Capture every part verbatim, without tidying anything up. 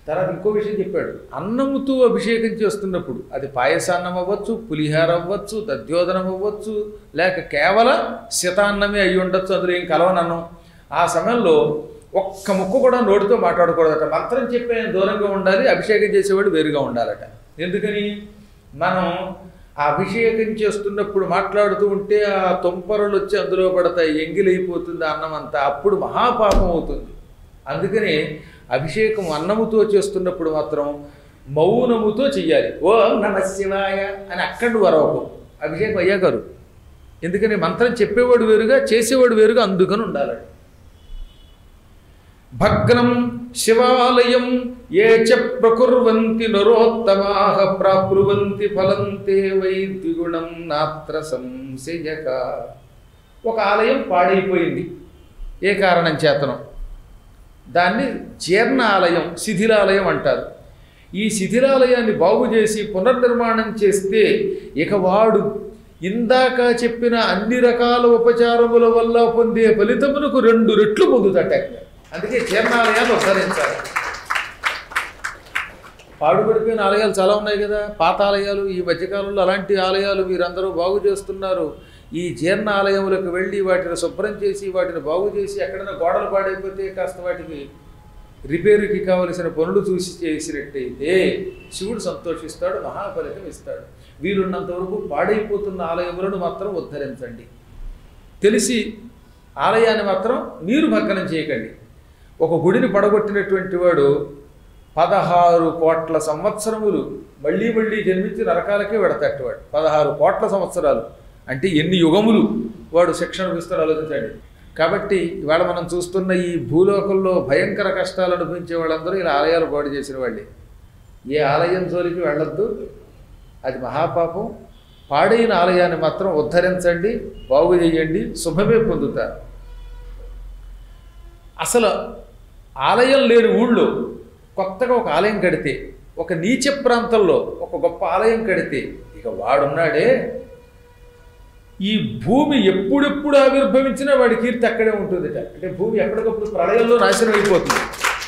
తర్వాత ఇంకో విషయం చెప్పాడు, అన్నముతో అభిషేకం చేస్తున్నప్పుడు అది పాయసాన్నం అవ్వచ్చు, పులిహార అవ్వచ్చు, దధ్యోదనం అవ్వచ్చు, లేక కేవల శతాన్నమే అయి ఉండొచ్చు, అందులో ఏం కలవనన్నం. ఆ సమయంలో ఒక్క ముక్క కూడా నోటితో మాట్లాడకూడదట. మంత్రం చెప్పే దూరంగా ఉండాలి, అభిషేకం చేసేవాడు వేరుగా ఉండాలట. ఎందుకని? మనం ఆ అభిషేకం చేస్తున్నప్పుడు మాట్లాడుతూ ఉంటే ఆ తుంపరలు వచ్చి అందులో పడతాయి, ఎంగిలైపోతుంది అన్నం అంతా, అప్పుడు మహాపాపం అవుతుంది. అందుకని అభిషేకం అన్నముతో చేస్తున్నప్పుడు మాత్రం మౌనముతో చెయ్యాలి. ఓం నమ శివాయ అని అక్కడ వరవకు, అభిషేకం అయ్యాగారు. ఎందుకని? మంత్రం చెప్పేవాడు వేరుగా, చేసేవాడు వేరుగా, అందుకని ఉండాలి. భగ్నం శివాలయం ఏ చ ప్రకుర్వంతి నరోత్తమాః ప్రాప్నువంతి ఫలంతే వై ద్విగుణం నాత్ర సంశయక. ఒక ఆలయం పాడైపోయింది ఏ కారణం చేతనం, దాన్ని జీర్ణ ఆలయం, శిథిలాలయం అంటారు. ఈ శిథిలాలయాన్ని బాగు చేసి పునర్నిర్మాణం చేస్తే ఇక వాడు ఇందాక చెప్పిన అన్ని రకాల ఉపచారముల వల్ల పొందే ఫలితమునకు రెండు రెట్లు పొందుతాట. అందుకే జీర్ణాలయాన్ని ఉద్ధరించాలి. పాడుపడిపోయిన ఆలయాలు చాలా ఉన్నాయి కదా, పాత ఆలయాలు. ఈ మధ్యకాలంలో అలాంటి ఆలయాలు మీరందరూ బాగు చేస్తున్నారు. ఈ జీర్ణ ఆలయములకు వెళ్ళి వాటిని శుభ్రం చేసి వాటిని బాగు చేసి, ఎక్కడైనా గోడలు పాడైపోతే కాస్త వాటికి రిపేరుకి కావలసిన పనులు చూసి చేసినట్టయితే శివుడు సంతోషిస్తాడు, మహాఫలితం ఇస్తాడు. వీలున్నంత వరకు పాడైపోతున్న ఆలయములను మాత్రం ఉద్ధరించండి. తెలిసి ఆలయాన్ని మాత్రం మీరు భగ్నం చేయకండి. ఒక గుడిని పడగొట్టినటువంటి వాడు పదహారు కోట్ల సంవత్సరములు మళ్ళీ మళ్ళీ జన్మించి నరకాలకే వెడతట్టేవాడు. పదహారు కోట్ల సంవత్సరాలు అంటే ఎన్ని యుగములు వాడు శిక్షణ ఇస్తాడు, ఆలోచించండి. కాబట్టి ఇవాళ మనం చూస్తున్న ఈ భూలోకంలో భయంకర కష్టాలు అనుభవించే వాళ్ళందరూ ఇలా ఆలయాలు పాడు చేసిన వాళ్ళే. ఏ ఆలయం జోలికి వెళ్ళొద్దు, అది మహాపాపం. పాడైన ఆలయాన్ని మాత్రం ఉద్ధరించండి, బాగు చేయండి, శుభమే పొందుతారు. అసలు ఆలయం లేని ఊళ్ళో కొత్తగా ఒక ఆలయం కడితే, ఒక నీచ ప్రాంతంలో ఒక గొప్ప ఆలయం కడితే, ఇక వాడున్నాడే, ఈ భూమి ఎప్పుడెప్పుడు ఆవిర్భవించినా వాడి కీర్తి అక్కడే ఉంటుందిట. అంటే భూమి ఎప్పటికప్పుడు ప్రళయంలో నాశనం అయిపోతుంది.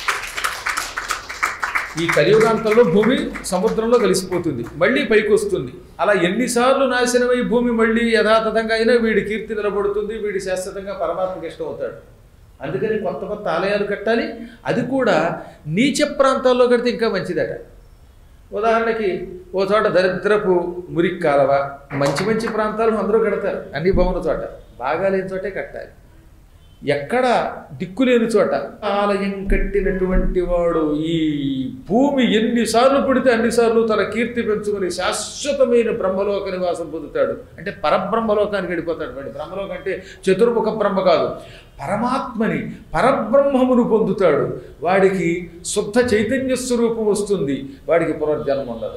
ఈ కలియుగాంతంలో భూమి సముద్రంలో కలిసిపోతుంది, మళ్ళీ పైకి వస్తుంది. అలా ఎన్నిసార్లు నాశనమై భూమి మళ్ళీ యథాతథంగా అయినా వీడి కీర్తి నిలబడుతుంది, వీడి శాశ్వతంగా పరమాత్మకి ఇష్టం అవుతాడు. అందుకని కొత్త కొత్త ఆలయాలు కట్టాలి. అది కూడా నీచ ప్రాంతాల్లో కడితే ఇంకా మంచిదట. ఉదాహరణకి ఓ చోట దరిద్రపు మురికి కాలవ, మంచి మంచి ప్రాంతాలు అందరూ కడతారు, అన్ని బాగున్న చోట. బాగా లేని చోటే కట్టాలి. ఎక్కడ దిక్కులేని చోట ఆలయం కట్టినటువంటి వాడు ఈ భూమి ఎన్నిసార్లు పుడితే అన్నిసార్లు తన కీర్తి పెంచుకుని శాశ్వతమైన బ్రహ్మలోక నివాసం పొందుతాడు. అంటే పరబ్రహ్మలోకానికి వెళ్ళిపోతాడు. వాడి బ్రహ్మలోకం అంటే చతుర్ముఖ బ్రహ్మ కాదు, పరమాత్మని, పరబ్రహ్మమును పొందుతాడు. వాడికి శుద్ధ చైతన్య స్వరూపం వస్తుంది, వాడికి పునర్జన్మ ఉండదు.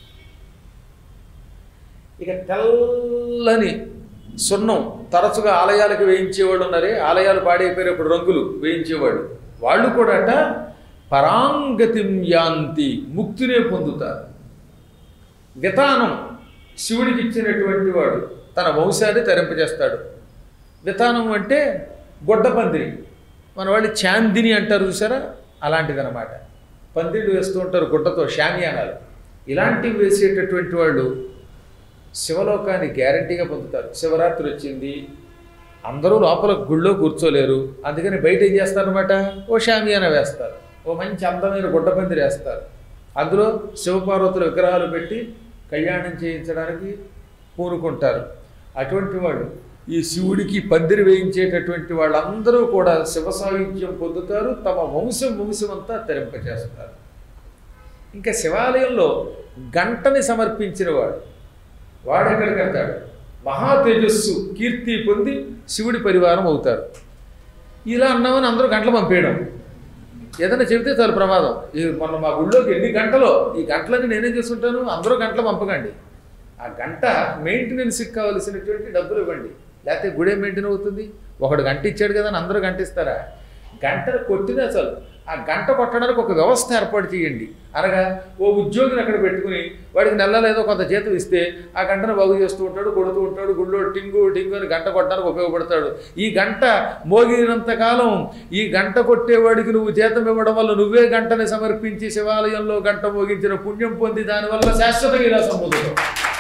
ఇక తెల్లని సున్నం తరచుగా ఆలయాలకు వేయించేవాడు ఉన్నారే, ఆలయాలు పాడైపోయినప్పుడు రంగులు వేయించేవాడు, వాళ్ళు కూడా అట పరాంగతిం యాంతి, ముక్తినే పొందుతారు. వితానం శివుడికి ఇచ్చినటువంటి వాడు తన వంశాన్ని తరింపజేస్తాడు. వితానం అంటే గొడ్డ పందిరి, మన వాళ్ళు చాందిని అంటారు చూసారా, అలాంటిదన్నమాట. పందిళ్ళు వేస్తూ ఉంటారు గుడ్డతో, షామియానాలు. ఇలాంటివి వేసేటటువంటి వాళ్ళు శివలోకాన్ని గ్యారంటీగా పొందుతారు. శివరాత్రి వచ్చింది, అందరూ లోపల గుళ్ళో కూర్చోలేరు, అందుకని బయట ఏం చేస్తారనమాట, ఓ షామియానా వేస్తారు, ఓ మంచి అందమైన గుడ్డపందిరి వేస్తారు. అందులో శివపార్వతుల విగ్రహాలు పెట్టి కళ్యాణం చేయించడానికి పూనుకుంటారు. అటువంటి వాళ్ళు ఈ శివుడికి పందిరి వేయించేటటువంటి వాళ్ళందరూ కూడా శివ సాయుధ్యం పొందుతారు, తమ వంశం వంశం అంతా తరింపచేస్తారు. ఇంకా శివాలయంలో గంటని సమర్పించిన వాడు వాడు ఎక్కడికి వెళ్తాడు, మహా తేజస్సు కీర్తి పొంది శివుడి పరివారం అవుతారు. ఇలా అన్నామని అందరూ గంటలు పంపేయడం, ఏదైనా చెబితే చాలా ప్రమాదం. ఈ మొన్న మా గుళ్ళోకి ఎన్ని గంటలో, ఈ గంటలన్నీ నేనేం చేసుకుంటాను, అందరూ గంటలు పంపకండి. ఆ గంట మెయింటెనెన్స్కి కావలసినటువంటి డబ్బులు ఇవ్వండి, లేకపోతే గుడే మెయింటైన్ అవుతుంది. ఒకడు గంట ఇచ్చాడు కదా అని అందరూ గంట ఇస్తారా? గంటలు కొట్టినా చాలు, ఆ గంట కొట్టడానికి ఒక వ్యవస్థ ఏర్పాటు చేయండి. అనగా ఓ ఉద్యోగిని అక్కడ పెట్టుకుని వాడికి నెల లేదో కొంత జీతం ఇస్తే ఆ గంటను బాగు చేస్తూ ఉంటాడు, కొడుతూ ఉంటాడు, గుళ్ళో టింగు టింగు అని గంట కొట్టడానికి ఉపయోగపడతాడు. ఈ గంట మోగినంతకాలం ఈ గంట కొట్టేవాడికి నువ్వు జీతం ఇవ్వడం వల్ల నువ్వే గంటని సమర్పించి శివాలయంలో గంట మోగించిన పుణ్యం పొంది దానివల్ల శాశ్వత విలాసం పొందుతావు.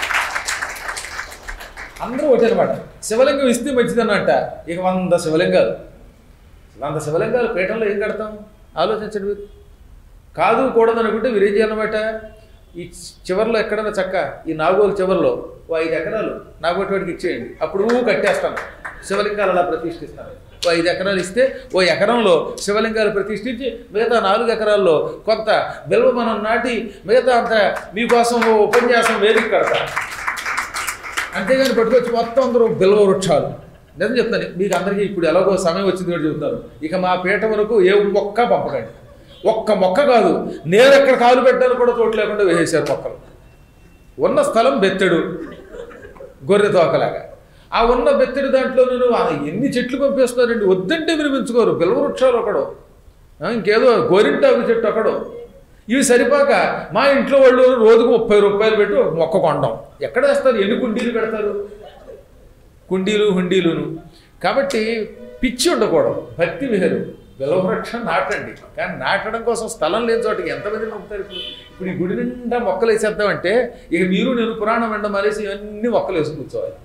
అందరూ ఒకటి అనమాట. శివలింగం ఇస్తే మంచిదన్నట్ట. ఇక వంద శివలింగాలు వంద శివలింగాలు పీఠంలో ఏం కడతాం ఆలోచించండి మీరు. కాదు కూడదు అనుకుంటే మీరు ఏం చేయాలన్నమాట, ఈ చివరిలో ఎక్కడైనా చక్క ఈ నాగోలు చివరిలో ఓ ఐదు ఎకరాలు నాగోటి వాడికి ఇచ్చేయండి, అప్పుడు కట్టేస్తాను శివలింగాలు అలా ప్రతిష్ఠిస్తాను. ఓ ఐదు ఎకరాలు ఇస్తే ఓ ఎకరంలో శివలింగాలు ప్రతిష్ఠించి మిగతా నాలుగు ఎకరాల్లో కొంత బిల్వ మనం నాటి మిగతా అంత మీకోసం ఓ ఉపన్యాసం వేదిక కడతాను. అంతేగాని పట్టుకొచ్చి మొత్తం అందరూ బిల్వ వృక్షాలు. నిజం చెప్తాను మీకు అందరికీ, ఇప్పుడు ఎలాగో సమయం వచ్చింది కూడా చెబుతాను. ఇక మా పీట వరకు ఏ మొక్క పంపకండి. ఒక్క మొక్క కాదు, నేను ఎక్కడ కాలు పెట్టాను కూడా చోటు లేకుండా వేసేశారు మొక్కలు. ఉన్న స్థలం బెత్తెడు గొర్రె తోకలాగా. ఆ ఉన్న బెత్తెడు దాంట్లో నేను ఎన్ని చెట్లు పంపేస్తున్నారండి. వద్దంటే వినిపించుకోరు. బిల్వ వృక్షాలు ఒకడో, ఇంకేదో గోరింటాకు చెట్టు ఒకడో. ఇవి సరిపాక మా ఇంట్లో వాళ్ళు రోజుకు ముప్పై రూపాయలు పెట్టి మొక్క కొండం. ఎక్కడ వేస్తారు? ఎన్ని కుండీలు పెడతారు? కుండీలు హుండీలును. కాబట్టి పిచ్చి ఉండకూడదు. భక్తి వేరు. బిల్వవృక్షం నాటండి, కానీ నాటడం కోసం స్థలం లేని చోటకి ఎంతమంది నమ్ముతారు? ఇప్పుడు ఇప్పుడు ఈ గుడి నిండా మొక్కలు వేసేద్దామంటే ఇక మీరు నేను పురాణం వెండ మారేసి ఇవన్నీ మొక్కలు వేసి కూర్చోవాలి.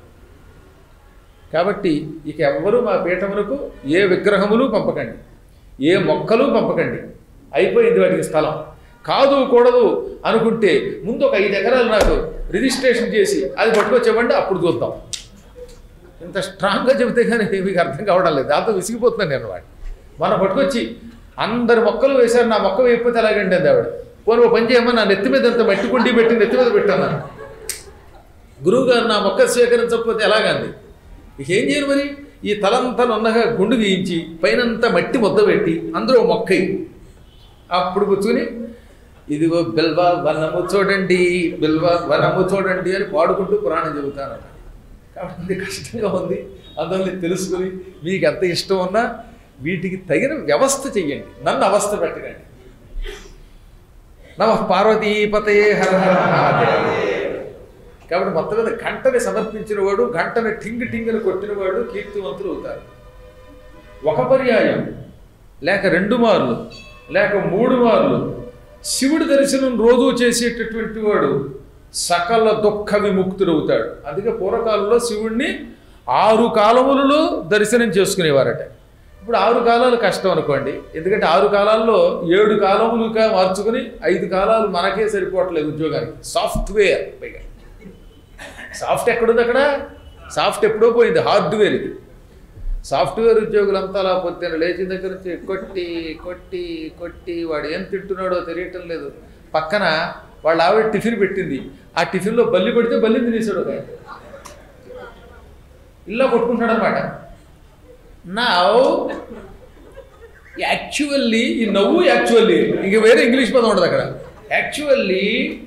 కాబట్టి ఇక ఎవ్వరూ మా పీఠములకు ఏ విగ్రహములు పంపకండి, ఏ మొక్కలు పంపకండి. అయిపోయింది వాటికి స్థలం. కాదు కూడదు అనుకుంటే ముందు ఒక ఐదు ఎకరాలు నాకు రిజిస్ట్రేషన్ చేసి అది పట్టుకొచ్చేవ్వండి, అప్పుడు చూద్దాం. ఇంత స్ట్రాంగ్గా చెబితే కానీ మీకు అర్థం కావడం లేదు. దాంతో విసిగిపోతున్నాను నేను. వాడు మన పట్టుకొచ్చి అందరు మొక్కలు వేశారు, నా మొక్క వేయకపోతే ఎలాగండి అంది ఆవిడ. పోనీ ఓ పని చేయమని నా నెత్తి మీద అంత మట్టి కుండీ పెట్టి నెత్తి మీద పెట్టాను. గురువుగారు నా మొక్క స్వీకరించకపోతే ఎలాగంది. ఇక ఏం చేయను మరి? ఈ తలంతా నన్నగా గుండు గీయించి పైనంతా మట్టి ముద్ద పెట్టి అందులో మొక్క అప్పుడు కూర్చుని ఇదిగో బిల్వ వనము చూడండి, బిల్వ వనము చూడండి అని పాడుకుంటూ పురాణం చెబుతాను. కాబట్టి కష్టంగా ఉంది. అందువల్ల తెలుసుకుని మీకు ఎంత ఇష్టం ఉన్నా వీటికి తగిన వ్యవస్థ చెయ్యండి, నన్ను అవస్థ పెట్టకండి. నమ పార్వతీపతయే హర హర మహాదేవ. కాబట్టి మొత్తం మీద గంటని సమర్పించిన వాడు, గంటని టింగ్ టింగ్ని కొట్టినవాడు కీర్తివంతులు అవుతారు. ఒక పర్యాయం లేక రెండు మార్లు లేక మూడు మార్లు శివుడి దర్శనం రోజూ చేసేటటువంటి వాడు సకల దుఃఖ విముక్తుడవుతాడు. అందుకే పూర్వకాలంలో శివుణ్ణి ఆరు కాలములలో దర్శనం చేసుకునేవారట. ఇప్పుడు ఆరు కాలాలు కష్టం అనుకోండి. ఎందుకంటే ఆరు కాలాల్లో ఏడు కాలములుగా మార్చుకుని ఐదు కాలాలు మనకే సరిపోవట్లేదు ఉద్యోగానికి. సాఫ్ట్వేర్ పైగా సాఫ్ట్ ఎక్కడుంది? అక్కడ సాఫ్ట్ ఎప్పుడో పోయింది. హార్డ్వేర్ ఇది. సాఫ్ట్వేర్ ఉద్యోగులంతా అలా పొద్దున్న లేచిన దగ్గర నుంచి కొట్టి కొట్టి కొట్టి వాడు ఏం తింటున్నాడో తెలియటం లేదు. పక్కన వాళ్ళ ఆవిడ టిఫిన్ పెట్టింది, ఆ టిఫిన్లో బల్లి పెడితే బల్లిని తినేసాడు ఒక ఆయన. ఇలా కొట్టుకుంటున్నాడు అనమాట. నా యాక్చువల్లీ ఈ నవ్వు యాక్చువల్లీ ఇంక వేరే ఇంగ్లీష్ పదం ఉండదు అక్కడ. యాక్చువల్లీ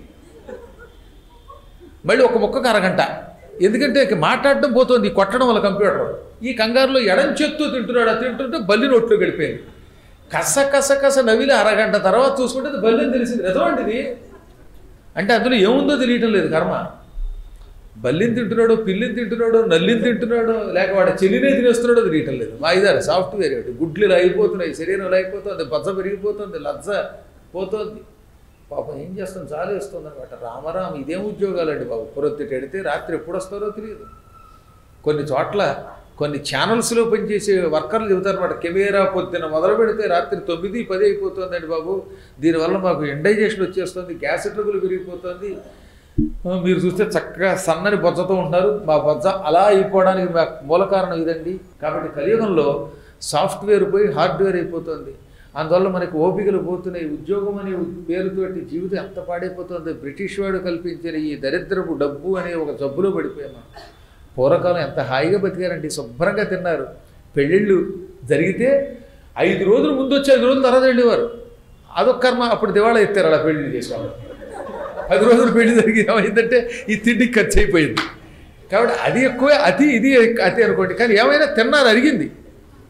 మళ్ళీ ఒక మొక్కకు అరగంట. ఎందుకంటే మాట్లాడడం పోతుంది కొట్టడం వల్ల కంప్యూటర్. ఈ కంగారులో ఎడం చేత్తో తింటున్నాడు. అది తింటుంటే బల్లి నోట్లో గడిపోయింది. కస కస కస నవిలి అరగంట తర్వాత చూసుకుంటే అది బల్లిని తెలిసింది. నిజమంటిది అంటే అందులో ఏముందో తెలియటం లేదు. కర్మ బల్లిని తింటున్నాడో, పిల్లిని తింటున్నాడో, నల్లిని తింటున్నాడో, లేక వాడు చెల్లినే తినేస్తున్నాడో తెలియటం లేదు. వాయిదారు సాఫ్ట్వేర్ ఒకటి. గుడ్లు ఇలా అయిపోతున్నాయి, శరీరం ఇలా అయిపోతుంది, బజ్జ పెరిగిపోతుంది, లజ్జ పోతుంది. పాపం ఏం చేస్తాం, చాలు వేస్తుంది అనమాట. రామరామ ఇదేం ఉద్యోగాలండి బాబు. పొరొత్తిటి ఎడితే రాత్రి ఎప్పుడు వస్తారో తెలియదు. కొన్ని చోట్ల కొన్ని ఛానల్స్లో పనిచేసే వర్కర్లు చెబుతారు అనమాట. కెమెరా పొద్దున మొదలు పెడితే రాత్రి తొమ్మిది పది అయిపోతుందండి బాబు. దీనివల్ల మాకు ఇండైజేషన్ వచ్చేస్తుంది, గ్యాస్ ట్రబుల్ పెరిగిపోతుంది. మీరు చూస్తే చక్కగా సన్నని బొజ్జతో ఉంటారు. మా బొజ్జ అలా అయిపోవడానికి మూల కారణం ఇదండి. కాబట్టి కలియుగంలో సాఫ్ట్వేర్ పోయి హార్డ్వేర్ అయిపోతుంది. అందువల్ల మనకి ఓపికలు పోతున్నాయి. ఉద్యోగం అనే పేరుతోటి జీవితం ఎంత పాడైపోతుంది. బ్రిటిష్ వాడు కల్పించిన ఈ దరిద్రపు డబ్బు అనే ఒక జబ్బులో పడిపోయాం మనం. పూర్వకాలం ఎంత హాయిగా బతికారండి, శుభ్రంగా తిన్నారు. పెళ్ళిళ్ళు జరిగితే ఐదు రోజులు ముందు వచ్చి ఐదు రోజులు తర్వాత వెళ్ళేవారు. అదొక కర్మ. అప్పుడు దివాళా ఎత్తారు అలా పెళ్ళిళ్ళు చేసేవాళ్ళు. పది రోజులు పెళ్లి జరిగి ఏమైందంటే ఈ తిండికి ఖర్చు అయిపోయింది. కాబట్టి అది ఎక్కువే, అతి ఇది అతి అనుకోండి. కానీ ఏమైనా తిన్నారు, అరిగింది.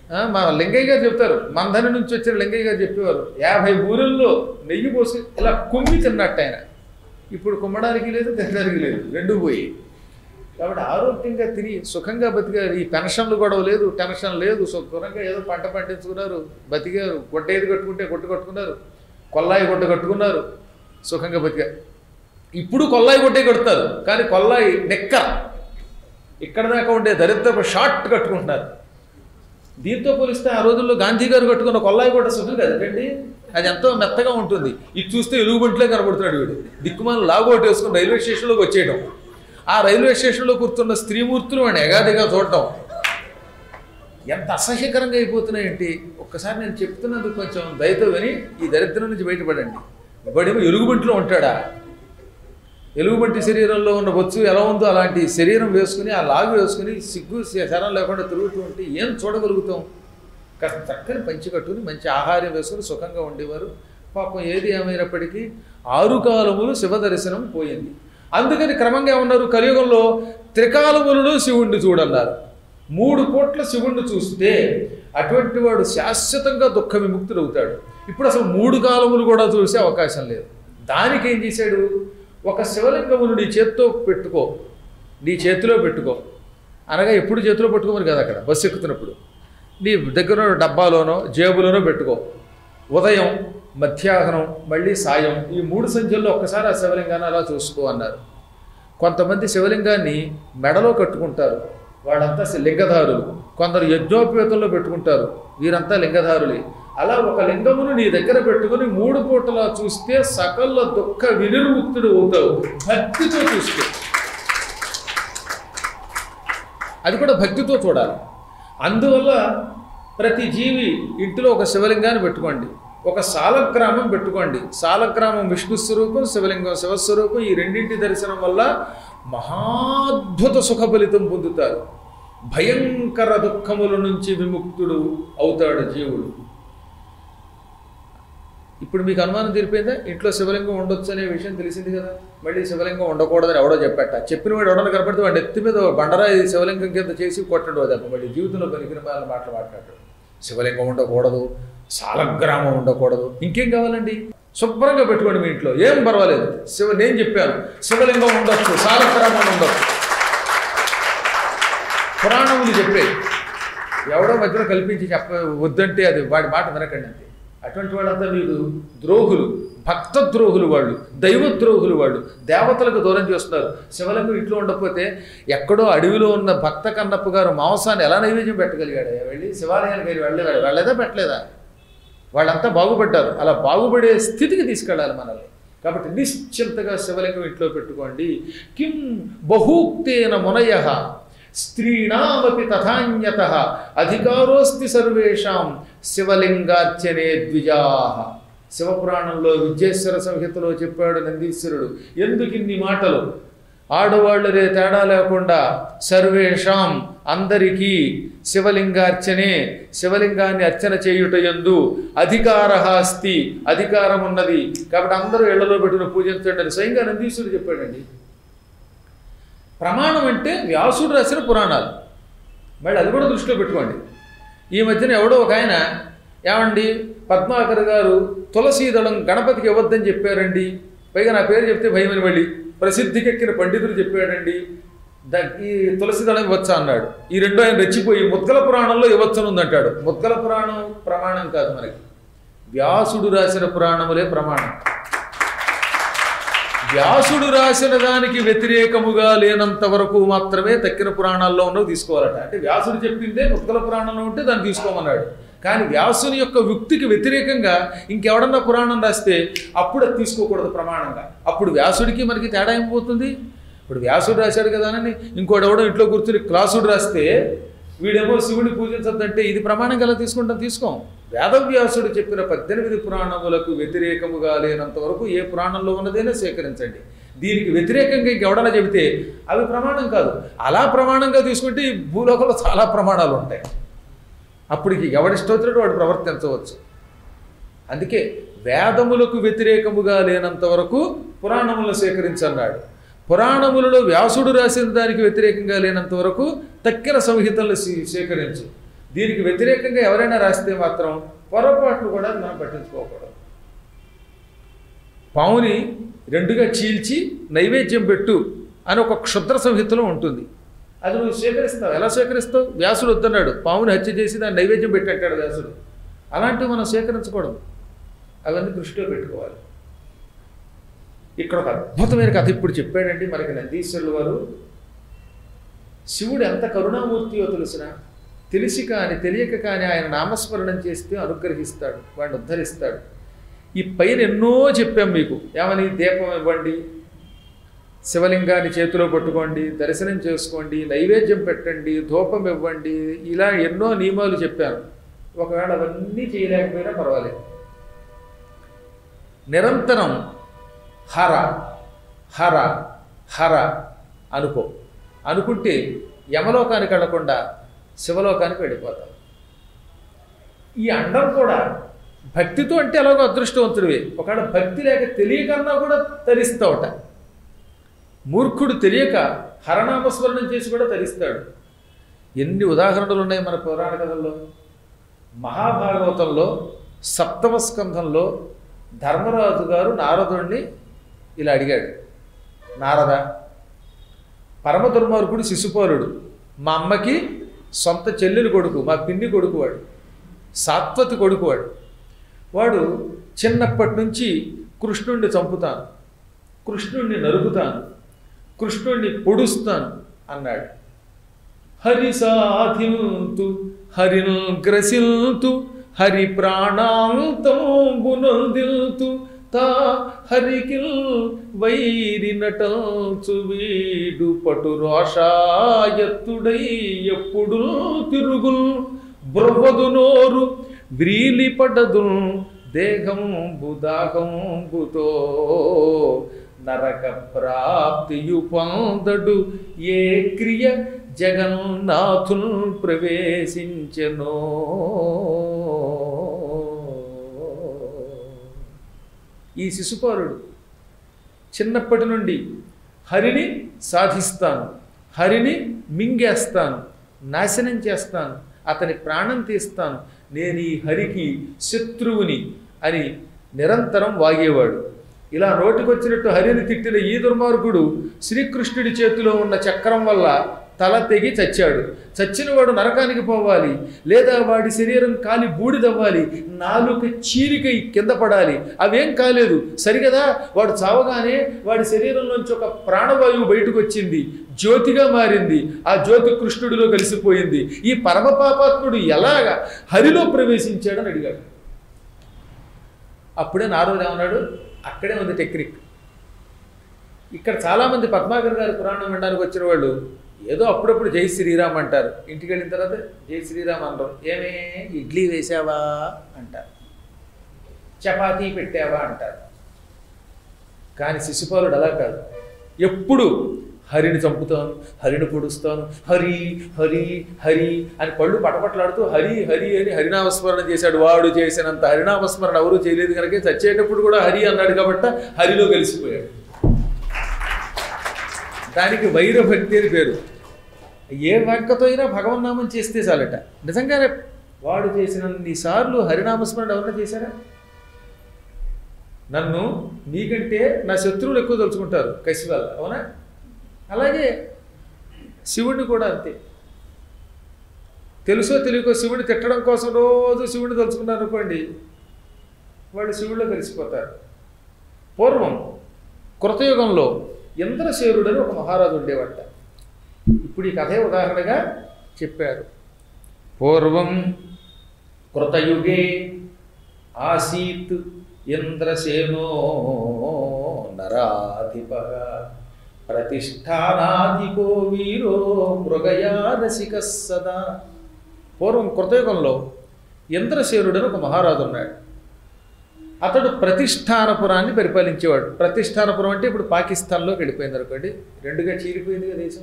మా లింగయ్య గారు చెప్తారు, మందని నుంచి వచ్చిన లింగయ్య గారు చెప్పేవారు, యాభై బూరెల్లో నెయ్యి పోసి ఇలా కుమ్మి తిన్నట్టు ఆయన. ఇప్పుడు కుమ్మడానికి లేదు, తినడానికి లేదు, రెండు పోయి. కాబట్టి ఆరోగ్యంగా తిని సుఖంగా బతికారు. ఈ పెన్షన్లు గొడవ లేదు, టెన్షన్ లేదు, సుఖంగా ఏదో పంట పండించుకున్నారు, బతికారు. గుడ్డ ఏది కట్టుకుంటే గుడ్డ కట్టుకున్నారు, కొల్లాయి గుడ్డ కట్టుకున్నారు, సుఖంగా బతికారు. ఇప్పుడు కొల్లాయి గుడ్డే కడుతున్నారు, కానీ కొల్లాయి నెక్క ఇక్కడ దాకా ఉండే దరిద్రపు షార్ట్ కట్టుకుంటున్నారు. దీంతో పోలిస్తే ఆ రోజుల్లో గాంధీ గారు కట్టుకున్న కొల్లాయి గుడ్డ సుఖం కదండి, అది ఎంతో మెత్తగా ఉంటుంది. ఇది చూస్తే ఎలుగుబంటిలే కనబడుతున్నాడు వీడు. దిక్కుమాల లాగోటు వేసుకుని రైల్వే స్టేషన్లోకి వచ్చేయడం, ఆ రైల్వే స్టేషన్లో కూర్చున్న స్త్రీమూర్తులు వాడిని ఎగాదిగా చూడటం ఎంత అసహ్యకరంగా అయిపోతున్నాయేంటి. ఒక్కసారి నేను చెప్తున్నందుకు కొంచెం దయతో విని ఈ దరిద్రం నుంచి బయటపడండి. వాడేమో ఎలుగుబంటిలో ఉంటాడా? ఎలుగుబంటి శరీరంలో ఉన్న బొచ్చు ఎలా ఉందో అలాంటి శరీరం వేసుకుని ఆ లాగు వేసుకుని సిగ్గు శరం లేకుండా తిరుగుతూ ఉంటే ఏం చూడగలుగుతాం? కాస్త చక్కని పంచి కట్టుకుని మంచి ఆహారం వేసుకుని సుఖంగా ఉండేవారు. పాపం ఏది ఏమైనప్పటికీ ఆరు కాలములు శివ దర్శనం పోయింది. అందుకని క్రమంగా ఏమన్నారు, కలియుగంలో త్రికాలములలో శివుణ్ణి చూడన్నారు. మూడు పూట్ల శివుణ్ణి చూస్తే అటువంటి వాడు శాశ్వతంగా దుఃఖ విముక్తుడు అవుతాడు. ఇప్పుడు అసలు మూడు కాలములు కూడా చూసే అవకాశం లేదు. దానికి ఏం చేశాడు, ఒక శివలింగమును నీ చేతితో పెట్టుకో, నీ చేతిలో పెట్టుకో అనగా ఎప్పుడు చేతిలో పెట్టుకోమని కదా, అక్కడ బస్సు ఎక్కుతున్నప్పుడు నీ దగ్గర డబ్బాలోనో జేబులోనో పెట్టుకో. ఉదయం, మధ్యాహ్నం, మళ్ళీ సాయం, ఈ మూడు సంఖ్యల్లో ఒక్కసారి ఆ శివలింగాన్ని అలా చూసుకో అన్నారు. కొంతమంది శివలింగాన్ని మెడలో కట్టుకుంటారు, వాళ్ళంతా లింగధారులు. కొందరు యజ్ఞోపేతంలో పెట్టుకుంటారు, వీరంతా లింగధారులే. అలా ఒక లింగమును నీ దగ్గర పెట్టుకుని మూడు పూటలా చూస్తే సకల దుఃఖ వినిర్ముక్తుడు అవుతావు, భక్తితో చూస్తే. అది కూడా భక్తితో చూడాలి. అందువల్ల ప్రతి జీవి ఇంటిలో ఒక శివలింగాన్ని పెట్టుకోండి, ఒక సాలగ్రామం పెట్టుకోండి. సాలగ్రామం విష్ణు స్వరూపం, శివలింగం శివస్వరూపం. ఈ రెండింటి దర్శనం వల్ల మహాద్భుత సుఖ ఫలితం పొందుతారు. భయంకర దుఃఖముల నుంచి విముక్తుడు అవుతాడు జీవుడు. ఇప్పుడు మీకు అనుమానం తీరిపోయిందా? ఇంట్లో శివలింగం ఉండొచ్చు అనే విషయం తెలిసింది కదా. మళ్ళీ శివలింగం ఉండకూడదని ఎవడో చెప్పాట. చెప్పిన వాడు ఎవడన్నా కనపడితే వాడు ఎత్తి మీద బండరాయి శివలింగం కింద చేసి కొట్టడు దెబ్బ. మళ్ళీ జీవితంలో పనికిన వాళ్ళ మాటలు మాట్లాడాడు. శివలింగం ఉండకూడదు, సాలగ్రామం ఉండకూడదు, ఇంకేం కావాలండి? శుభ్రంగా పెట్టుకోండి మీ ఇంట్లో, ఏం పర్వాలేదు. శివ నేను చెప్పాను, శివలింగం ఉండొచ్చు, సాలగ్రామం ఉండొచ్చు. పురాణములు చెప్పే ఎవడో మధ్యలో కల్పించి చెప్ప వద్దంటే అది వాడి మాట వినకండి అంతే. అటువంటి వాళ్ళంతా మీరు ద్రోహులు, భక్త ద్రోహులు, వాళ్ళు దైవ ద్రోహులు, వాళ్ళు దేవతలకు దూరం చేస్తున్నారు. శివలింగం ఇంట్లో ఉండకపోతే ఎక్కడో అడవిలో ఉన్న భక్త కన్నప్ప గారు మాంసాన్ని ఎలా నైవేద్యం పెట్టగలిగాడు? వెళ్ళి శివాలయానికి వెళ్ళి వెళ్ళలేదా వెళ్ళలేదా పెట్టలేదా? వాళ్ళంతా బాగుపడ్డారు. అలా బాగుపడే స్థితికి తీసుకెళ్ళాలి మనల్ని. కాబట్టి నిశ్చింతగా శివలింగం ఇంట్లో పెట్టుకోండి. కిం బహూక్తేన మునయః స్త్రీణామపి తథాన్యతః అధికారోస్తి సర్వేషాం శివలింగార్చనే ద్విజాః. శివపురాణంలో విద్యేశ్వర సంహితలో చెప్పాడు నందీశ్వరుడు. ఎందుకు ఇన్ని మాటలు? ఆడవాళ్ళరే తేడా లేకుండా సర్వేషాం అందరికీ శివలింగార్చనే, శివలింగాన్ని అర్చన చేయుట యందు అధికారః అస్తి, అధికారం ఉన్నది. కాబట్టి అందరూ ఇళ్లలో పెట్టుకుని పూజించండి అని స్వయంగా నందీశ్వరుడు చెప్పాడండి. ప్రమాణం అంటే వ్యాసుడు రాసిన పురాణాలు. మళ్ళీ అది కూడా దృష్టిలో పెట్టుకోండి. ఈ మధ్యన ఎవడో ఒక ఆయన, ఏమండి పద్మాకర్ గారు తులసీదళం గణపతికి ఇవ్వద్దని చెప్పారండి, పైగా నా పేరు చెప్తే భయమని మళ్ళీ ప్రసిద్ధికెక్కిన పండితుడు చెప్పాడండి, ద ఈ తులసీదళం ఇవ్వచ్చా అన్నాడు. ఈ రెండో ఆయన రెచ్చిపోయి ముద్గల పురాణంలో ఇవ్వచ్చని ఉందంటాడు. ముద్గల పురాణం ప్రమాణం కాదు, మనకి వ్యాసుడు రాసిన పురాణములే ప్రమాణం. వ్యాసుడు రాసిన దానికి వ్యతిరేకముగా లేనంత వరకు మాత్రమే తక్కిన పురాణాల్లో ఉన్నవి తీసుకోవాలట. అంటే వ్యాసుడు చెప్పిందే ముద్గల పురాణంలో ఉంటే దాన్ని తీసుకోమన్నాడు. కానీ వ్యాసుని యొక్క యుక్తికి వ్యతిరేకంగా ఇంకెవడన్నా పురాణం రాస్తే అప్పుడు అది తీసుకోకూడదు ప్రమాణంగా. అప్పుడు వ్యాసుడికి మనకి తేడా ఏమైపోతుంది? ఇప్పుడు వ్యాసుడు రాశాడు కదా అని ఇంకోడెవడో ఇంట్లో కూర్చుని క్లాసుడు రాస్తే వీడేమో శివుడిని పూజించద్దంటే ఇది ప్రమాణంగా ఎలా తీసుకుంటాం? తీసుకోం. వేదవ్యాసుడు చెప్పిన పద్దెనిమిది పురాణములకు వ్యతిరేకముగా లేనంత వరకు ఏ పురాణంలో ఉన్నదైనా సేకరించండి. దీనికి వ్యతిరేకంగా ఇంకెవడన్నా చెబితే అవి ప్రమాణం కాదు. అలా ప్రమాణంగా తీసుకుంటే ఈ భూలోకంలో చాలా ప్రమాణాలు ఉంటాయి. అప్పటికి ఎవడిష్టోచ్చినట్టు వాడు ప్రవర్తించవచ్చు. అందుకే వేదములకు వ్యతిరేకముగా లేనంత వరకు పురాణములను సేకరించన్నాడు. పురాణములలో వ్యాసుడు రాసిన దానికి వ్యతిరేకంగా లేనంత వరకు తక్కిన సంహితలను సేకరించు. దీనికి వ్యతిరేకంగా ఎవరైనా రాస్తే మాత్రం పొరపాట్లు కూడా మనం పట్టించుకోకూడదు. పావుని రెండుగా చీల్చి నైవేద్యం పెట్టు అని ఒక క్షుద్ర సంహితలో ఉంటుంది. అది నువ్వు స్వీకరిస్తావు. ఎలా స్వీకరిస్తావు? వ్యాసుడు వద్దన్నాడు, పావుని హత్య చేసి దాన్ని నైవేద్యం పెట్టాడు వ్యాసుడు. అలాంటివి మనం స్వీకరించకూడదు. అవన్నీ దృష్టిలో పెట్టుకోవాలి. ఇక్కడ ఒక అద్భుతమైన కథ ఇప్పుడు చెప్పాడండి మనకి నందీశ్వరులు వారు. శివుడు ఎంత కరుణామూర్తియో తెలిసిన తెలిసి కానీ తెలియక కానీ ఆయన నామస్మరణం చేస్తే అనుగ్రహిస్తాడు, వాడిని ఉద్ధరిస్తాడు. ఈ పైన ఎన్నో చెప్పాం మీకు. ఏమని? దీపం ఇవ్వండి, శివలింగాన్ని చేతిలో పట్టుకోండి, దర్శనం చేసుకోండి, నైవేద్యం పెట్టండి, ధూపం ఇవ్వండి, ఇలా ఎన్నో నియమాలు చెప్పాను. ఒకవేళ అవన్నీ చేయలేకపోయినా పర్వాలేదు. నిరంతరం హర హర హర అనుకో. అనుకుంటే యమలోకానికి వెళ్లకుండా శివలోకానికి వెళ్ళిపోతాం. ఈ అండం కూడా భక్తితో అంటే ఎలాగో అదృష్టవంతుడివే. ఒకవేళ భక్తి లేక తెలియకన్నా కూడా తరిస్తావుట. మూర్ఖుడు తెలియక హరనామస్మరణం చేసి కూడా తరిస్తాడు. ఎన్ని ఉదాహరణలు ఉన్నాయి మన పురాణ కథల్లో. మహాభాగవతంలో సప్తమ స్కంధంలో ధర్మరాజు గారు నారదుడిని ఇలా అడిగాడు. నారద, పరమ దుర్మార్గుడు శిశుపాలుడు, మా అమ్మకి సొంత చెల్లెలు కొడుకు, మా పిన్ని కొడుకు, వాడు సాత్వతి కొడుకు. వాడు వాడు చిన్నప్పటి నుంచి కృష్ణుణ్ణి చంపుతాను, కృష్ణుణ్ణి నరుకుతాను, కృష్ణుణ్ణి పొడుస్తాను అన్నాడు. హరి సాధింతు హరిల్ గ్రసిల్తు హరి ప్రాణాంతంబునందిల్తు తా హరికిల్ వైరి నటల్చు వీడు పటు రోషాయత్తుడై ఎప్పుడు తిరుగుల్ బ్రవ్వదు నోరు వ్రీలి పడదు దేహంబు దాహంబుతో నరక ప్రాప్తియు పొందడు ఏ క్రియ జగన్నాథుల్ ప్రవేశించెనో. ఈ శిశుపాలుడు చిన్నప్పటి నుండి హరిని సాధిస్తాను, హరిని మింగేస్తాను, నాశనం చేస్తాను, అతని ప్రాణం తీస్తాను, నేను ఈ హరికి శత్రువుని అని నిరంతరం వాగేవాడు. ఇలా నోటికొచ్చినట్టు హరిని తిట్టిన ఈ దుర్మార్గుడు శ్రీకృష్ణుడి చేతిలో ఉన్న చక్రం వల్ల తల తెగి చచ్చాడు. చచ్చినవాడు నరకానికి పోవాలి, లేదా వాడి శరీరం కాలి బూడిదవ్వాలి, నాలుక చీరికై కింద పడాలి. అవేం కాలేదు. సరిగదా? వాడు చావగానే వాడి శరీరంలోంచి ఒక ప్రాణవాయువు బయటకు వచ్చింది, జ్యోతిగా మారింది. ఆ జ్యోతి కృష్ణుడిలో కలిసిపోయింది. ఈ పరమ పాపాత్ముడు ఎలాగా హరిలో ప్రవేశించాడని అడిగాడు. అప్పుడే నారదుడు ఏమన్నాడు? అక్కడే ఉంది టెక్నిక్. ఇక్కడ చాలామంది పద్మాకర్ గారి పురాణం వినడానికి వచ్చిన వాళ్ళు ఏదో అప్పుడప్పుడు జై శ్రీరామ్ అంటారు, ఇంటికి వెళ్ళిన తర్వాత జై శ్రీరామ్ అంటారు. ఏమే ఇడ్లీ వేసావా అంటారు, చపాతీ పెట్టావా అంటారు. కానీ శిశుపాలుడు అలా కాదు. ఎప్పుడు హరిని చంపుతాను, హరిని పొడుస్తాను, హరి హరి హరి అని పళ్ళు పటపట్లాడుతూ హరి హరి అని హరినామస్మరణ చేశాడు. వాడు చేసినంత హరినామస్మరణ ఎవరూ చేయలేదు కనుక చచ్చేటప్పుడు కూడా హరి అన్నాడు కాబట్టి హరిలో కలిసిపోయాడు. దానికి వైరభక్తి అని పేరు. ఏ వంకతో అయినా భగవన్నామం చేస్తే చాలట. నిజంగానే వాడు చేసినన్నిసార్లు హరినామస్మరణ ఎవరైనా చేశారా? నన్ను నీకంటే నా శత్రువులు ఎక్కువ తలుచుకుంటారు కసివాళ్ళ, అవునా? అలాగే శివుడిని కూడా అంతే. తెలుసో తెలియకో శివుడిని తిట్టడం కోసం రోజు శివుడిని తలుచుకున్నారు అనుకోండి, వాళ్ళు శివుడిలో కలిసిపోతారు. పూర్వం కృతయుగంలో ఇంద్రసేనుడు అని ఒక మహారాజు ఉండేవాట. ఇప్పుడు ఈ కథే ఉదాహరణగా చెప్పారు. పూర్వం కృతయుగే ఆసీత్ ఇంద్రసేనో నరాధిపః ప్రతిష్టానాధికో వీరో మృగయా రసికః సదా. పూర్వం కృతయుగంలో ఇంద్రసేనుడు అని ఒక మహారాజు ఉన్నాడు. అతడు ప్రతిష్టానపురాన్ని పరిపాలించేవాడు. ప్రతిష్టానపురం అంటే ఇప్పుడు పాకిస్తాన్లోకి వెళ్ళిపోయింది అనుకోండి, రెండుగా చీలిపోయింది కదా దేశం.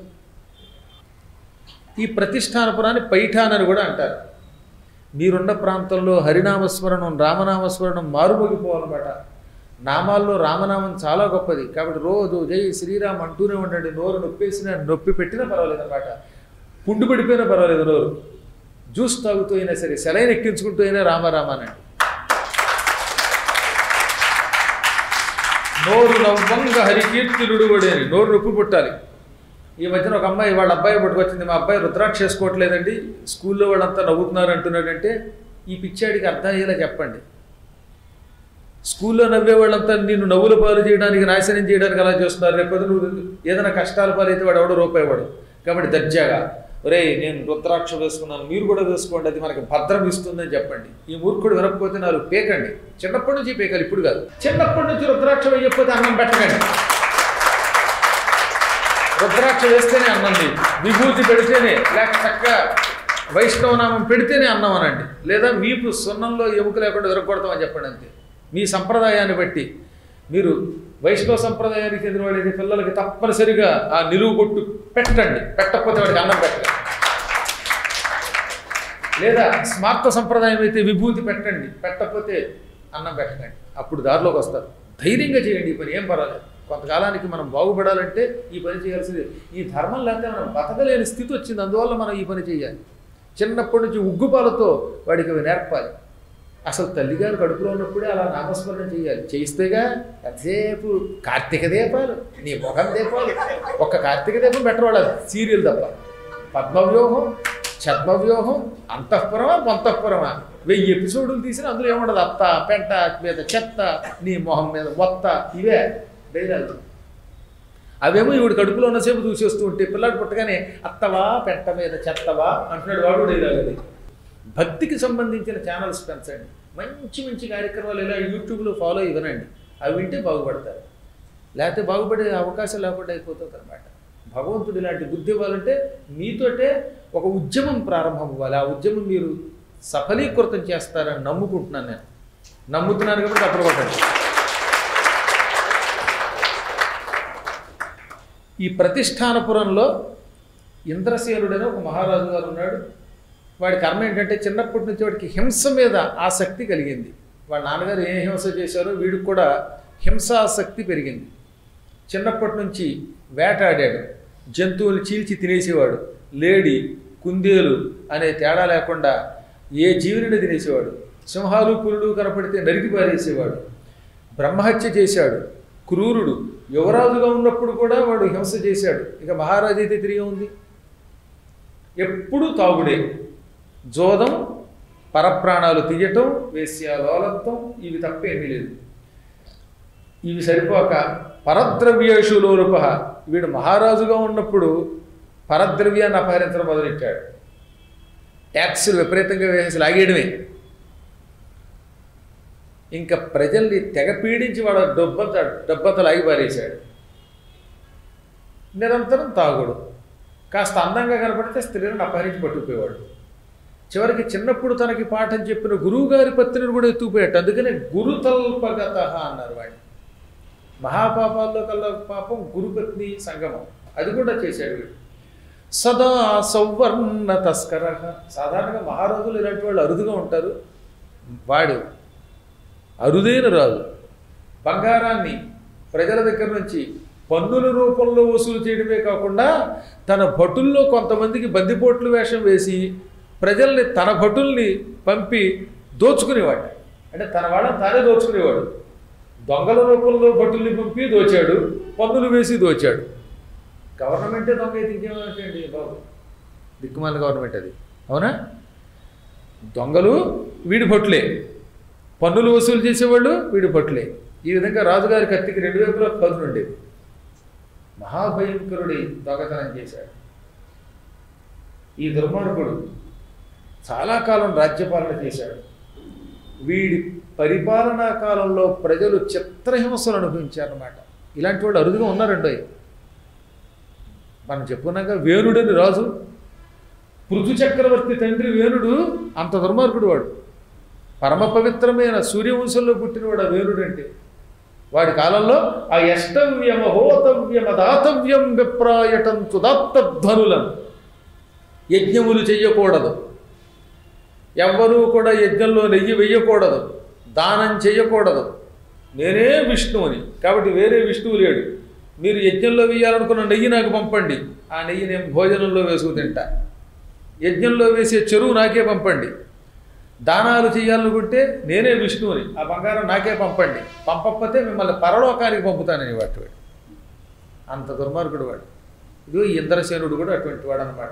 ఈ ప్రతిష్టానపురాన్ని పైఠాన్ అని కూడా అంటారు. మీరున్న ప్రాంతంలో హరినామస్మరణం, రామనామస్మరణం మారుమోగిపోవాలన్నమాట. నామాల్లో రామనామం చాలా గొప్పది కాబట్టి రోజు జై శ్రీరామ్ అంటూనే ఉండండి. నోరు నొప్పేసినా నొప్పి పెట్టినా పర్వాలేదు అన్నమాట, పుండు పడిపోయినా పర్వాలేదు, నోరు జ్యూస్ తాగుతూ అయినా సరే, సెలైన్ ఎక్కించుకుంటూ అయినా రామారామానండి. నోరు నవ్వంగా హరికీర్తిలుడు కూడా అని నోరు నొప్పి పుట్టాలి. ఈ మధ్యన ఒక అమ్మాయి వాళ్ళ అబ్బాయి పట్టుకొచ్చింది, మా అబ్బాయి రుద్రాక్ష చేసుకోవట్లేదండి, స్కూల్లో వాళ్ళంతా నవ్వుతున్నారు అంటున్నాడంటే, ఈ పిచ్చాడికి అర్థం అయ్యేలా చెప్పండి. స్కూల్లో నవ్వే వాళ్ళంతా నిన్ను నవ్వుల పాలు చేయడానికి, నాశనం చేయడానికి అలా చేస్తున్నారు. రేపొద్దు నువ్వు ఏదైనా కష్టాల పాలైతే వాడు ఎవడో రూపాయి వాడు. కాబట్టి దర్జాగా, ఒరే నేను రుద్రాక్ష వేసుకున్నాను, మీరు కూడా వేసుకోండి, అది మనకి భద్రం ఇస్తుందని చెప్పండి. ఈ మూర్ఖుడు వినకపోతే నాలుగు పేకండి. చిన్నప్పటి నుంచి పేకాలి, ఇప్పుడు కాదు. చిన్నప్పటి నుంచి రుద్రాక్ష వేయకపోతే అన్నం పెట్టకండి. రుద్రాక్ష వేస్తేనే అన్నం లేదు, విభూతి పెడితేనే, లేక చక్కగా వైష్ణవనామం పెడితేనే అన్నం అనండి. లేదా మీకు సున్నంలో ఎముక లేకుండా విరగొడతామని చెప్పండి అంతే. మీ సంప్రదాయాన్ని బట్టి మీరు వైష్ణవ సంప్రదాయానికి చెందిన వాడి పిల్లలకి తప్పనిసరిగా ఆ నిలువు కొట్టు పెట్టండి, పెట్టకపోతే వాడికి అన్నం పెట్టండి. లేదా స్మార్త సంప్రదాయం అయితే విభూతి పెట్టండి, పెట్టకపోతే అన్నం పెట్టండి. అప్పుడు దారిలోకి వస్తారు. ధైర్యంగా చేయండి ఈ పని, ఏం పర్వాలేదు. కొంతకాలానికి మనం బాగుపడాలంటే ఈ పని చేయాల్సింది. ఈ ధర్మం లేకపోతే మనం బతకలేని స్థితి వచ్చింది, అందువల్ల మనం ఈ పని చేయాలి. చిన్నప్పటి నుంచి ఉగ్గుపాలతో వాడికి అవి నేర్పాలి. అసలు తల్లిగారు కడుపులో ఉన్నప్పుడే అలా నామస్మరణ చేయాలి. చేయిస్తేగా ఎంతసేపు కార్తీక దీపాలు, నీ మొహం దీపాలు, ఒక్క కార్తీక దీపం పెట్టవాళ్ళు, సీరియల్ తప్ప. పద్మవ్యూహం, ఛద్మవ్యూహం, అంతఃపురమా పొంతఃపురమా, వెయ్యి ఎపిసోడులు తీసినా అందులో ఏముండదు. అత్త పెంట మీద చెత్త, నీ మొహం మీద మొత్త, ఇవే డైలాగ్. అవేమో ఇవిడు కడుపులో ఉన్నసేపు చూసేస్తూ ఉంటే పిల్లాడు పుట్టగానే అత్తవా పెంట మీద చెత్తవా అంటున్నాడు, వాడు డైలాగ్. అది భక్తికి సంబంధించిన ఛానల్స్ పెంచండి. మంచి మంచి కార్యక్రమాలు ఇలా యూట్యూబ్లో ఫాలో ఇవ్వనండి, అవి వింటే బాగుపడతారు. లేకపోతే బాగుపడే అవకాశం లేకుండా అయిపోతుంది అనమాట. భగవంతుడు ఇలాంటి బుద్ధి ఇవ్వాలంటే మీతోటే ఒక ఉద్యమం ప్రారంభం అవ్వాలి. ఆ ఉద్యమం మీరు సఫలీకృతం చేస్తారని నమ్ముకుంటున్నాను. నేను నమ్ముతున్నాను కాబట్టి అప్పుడు ఒకటి. ఈ ప్రతిష్టానపురంలో ఇంద్రసేనుడని ఒక మహారాజు గారు ఉన్నాడు. వాడి కర్మ ఏంటంటే చిన్నప్పటి నుంచి వాడికి హింస మీద ఆసక్తి కలిగింది. వాళ్ళ నాన్నగారు ఏ హింస చేశారో వీడికి కూడా హింసాసక్తి పెరిగింది. చిన్నప్పటి నుంచి వేటాడాడు, జంతువులు చీల్చి తినేసేవాడు, లేడి కుందేలు అనే తేడా లేకుండా ఏ జీవుని తినేసేవాడు, సింహాలు పులులు కనపడితే నరికి పారేసేవాడు, బ్రహ్మహత్య చేశాడు, క్రూరుడు. యువరాజుగా ఉన్నప్పుడు కూడా వాడు హింస చేశాడు. ఇక మహారాజు అయితే తిరిగి ఉంది. ఎప్పుడూ తాగుడే, జోదం, పరప్రాణాలు తీయటం, వేశ్యాలోలత్వం, ఇవి తప్పేమీ లేదు. ఇవి సరిపోక పరద్రవ్యేషు లోలుప, వీడు మహారాజుగా ఉన్నప్పుడు పరద్రవ్యాన్ని అపహరించడం మొదలెట్టాడు. ట్యాక్సులు విపరీతంగా వేసి లాగేయడమే. ఇంకా ప్రజల్ని తెగ పీడించి వాడు డబ్బంత డబ్బంత లాగి పారేశాడు. నిరంతరం తాగుడు. కాస్త అందంగా కనపడితే స్త్రీలను అపహరించి పట్టుకుపోయేవాడు. చివరికి చిన్నప్పుడు తనకి పాఠం చెప్పిన గురువుగారి పత్రిని కూడా ఎత్తుకుపోయాడు. అందుకనే గురుతల్పగత అన్నారు వాడిని. మహాపాపాల్లో కల్లా పాపం గురుపత్ని సంగమం, అది కూడా చేశాడు వీడు. సదా సౌవర్ణ తస్కర, సాధారణంగా మహారాజులు ఇలాంటి వాళ్ళు అరుదుగా ఉంటారు. వాడు అరుదైన రాజు. బంగారాన్ని ప్రజల దగ్గర నుంచి పన్నుల రూపంలో వసూలు చేయడమే కాకుండా తన భటుల్లో కొంతమందికి బందిపోట్లు వేషం వేసి ప్రజల్ని తన భటుల్ని పంపి దోచుకునేవాడు. అంటే తన వాళ్ళని తానే దోచుకునేవాడు. దొంగల రూపంలో భటుల్ని పంపి దోచాడు, పన్నులు వేసి దోచాడు. గవర్నమెంటే దొంగ అయితే ఇంకేమంటండి బాబు, దిక్కుమాల గవర్నమెంట్ అది, అవునా? దొంగలు వీడి భటులే, పన్నులు వసూలు చేసేవాళ్ళు వీడి భటులే. ఈ విధంగా రాజుగారి కత్తికి రెండు వైపులా పదును ఉండేది. మహాభయంకరుడి దొంగతనం చేశాడు. ఈ దుర్మార్గుడు చాలా కాలం రాజ్యపాలన చేశాడు. వీడి పరిపాలనా కాలంలో ప్రజలు చిత్రహింసలు అనుభవించారన్నమాట. ఇలాంటి వాళ్ళు అరుదుగా ఉన్నారండి. మనం చెప్పుకున్నాక వేణుడని రాజు, పృథు చక్రవర్తి తండ్రి వేణుడు అంత దుర్మార్గుడు. వాడు పరమ పవిత్రమైన సూర్యవంశంలో పుట్టినవాడు ఆ వేణుడు. అంటే వాడి కాలంలో ఆ యష్టవ్యమ హోతవ్యమ దాతవ్యం విప్రాయటం తుదాత్తధ్వనులను, యజ్ఞములు చెయ్యకూడదు, ఎవ్వరూ కూడా యజ్ఞంలో నెయ్యి వెయ్యకూడదు, దానం చెయ్యకూడదు, నేనే విష్ణువుని, కాబట్టి వేరే విష్ణువు లేడు, మీరు యజ్ఞంలో వేయాలనుకున్న నెయ్యి నాకు పంపండి, ఆ నెయ్యి నేను భోజనంలో వేసుకు తింటా. యజ్ఞంలో వేసే చెరువు నాకే పంపండి, దానాలు చేయాలనుకుంటే నేనే విష్ణువుని, ఆ బంగారం నాకే పంపండి, పంపకపోతే మిమ్మల్ని పరలోకానికి పంపుతానని వాటి వాడు. అంత దుర్మార్గుడు వాడు. ఇదిగో ఇంద్రసేనుడు కూడా అటువంటి వాడు అనమాట.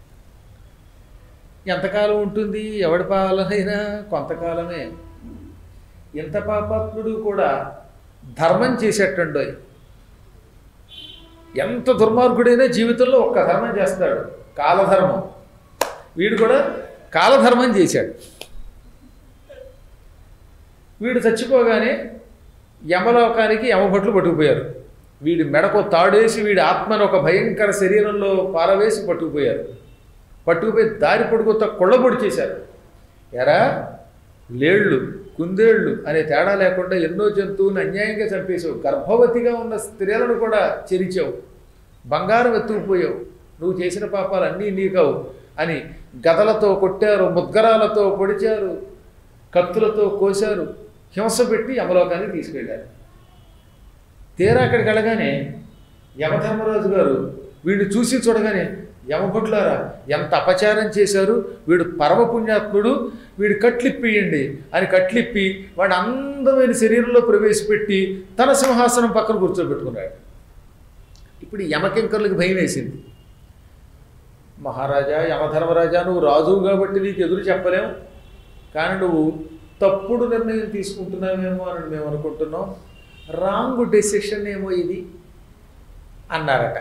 ఎంతకాలం ఉంటుంది ఎవడి పాలనైనా? కొంతకాలమే. ఇంత పాపాత్ముడు కూడా ధర్మం చేసేటండో. ఎంత దుర్మార్గుడైనా జీవితంలో ఒక్క ధర్మం చేస్తాడు, కాలధర్మం. వీడు కూడా కాలధర్మం చేశాడు. వీడు చచ్చిపోగానే యమలోకానికి యమభట్లు పట్టుకుపోయారు. వీడి మెడకు తాడేసి వీడి ఆత్మను ఒక భయంకర శరీరంలో పారవేసి పట్టుకుపోయారు. పట్టుకుపోయి దారి పొడుగుతో కొళ్ళబొడి చేశారు. ఎరా లేళ్ళు కుందేళ్ళు అనే తేడా లేకుండా ఎన్నో జంతువులను అన్యాయంగా చంపేశావు, గర్భవతిగా ఉన్న స్త్రీలను కూడా చెరిచావు, బంగారం ఎత్తుకుపోయావు, నువ్వు చేసిన పాపాలు అన్నీ నీకవు అని గదలతో కొట్టారు, ముద్గరాలతో పొడిచారు, కత్తులతో కోశారు, హింస పెట్టి యమలోకానికి తీసుకెళ్ళారు. తీరా అక్కడికి వెళ్ళగానే యమధర్మరాజు గారు వీడిని చూసి చూడగానే, యమభటులారా ఎంత అపచారం చేశారు, వీడు పరమపుణ్యాత్ముడు, వీడు కట్లిప్పియండి అని కట్లిప్పి వాడి అందమైన శరీరంలో ప్రవేశపెట్టి తన సింహాసనం పక్కన కూర్చోబెట్టుకున్నాడు. ఇప్పుడు యమకింకర్లకు భయం వేసింది. మహారాజా, యమధర్మరాజా, నువ్వు రాజువు కాబట్టి నీకు ఎదురు చెప్పలేం, కానీ నువ్వు తప్పుడు నిర్ణయం తీసుకుంటున్నావేమో అని మేము అనుకుంటున్నాం, రాంగ్ డెసిషన్ ఏమో ఇది అన్నారట.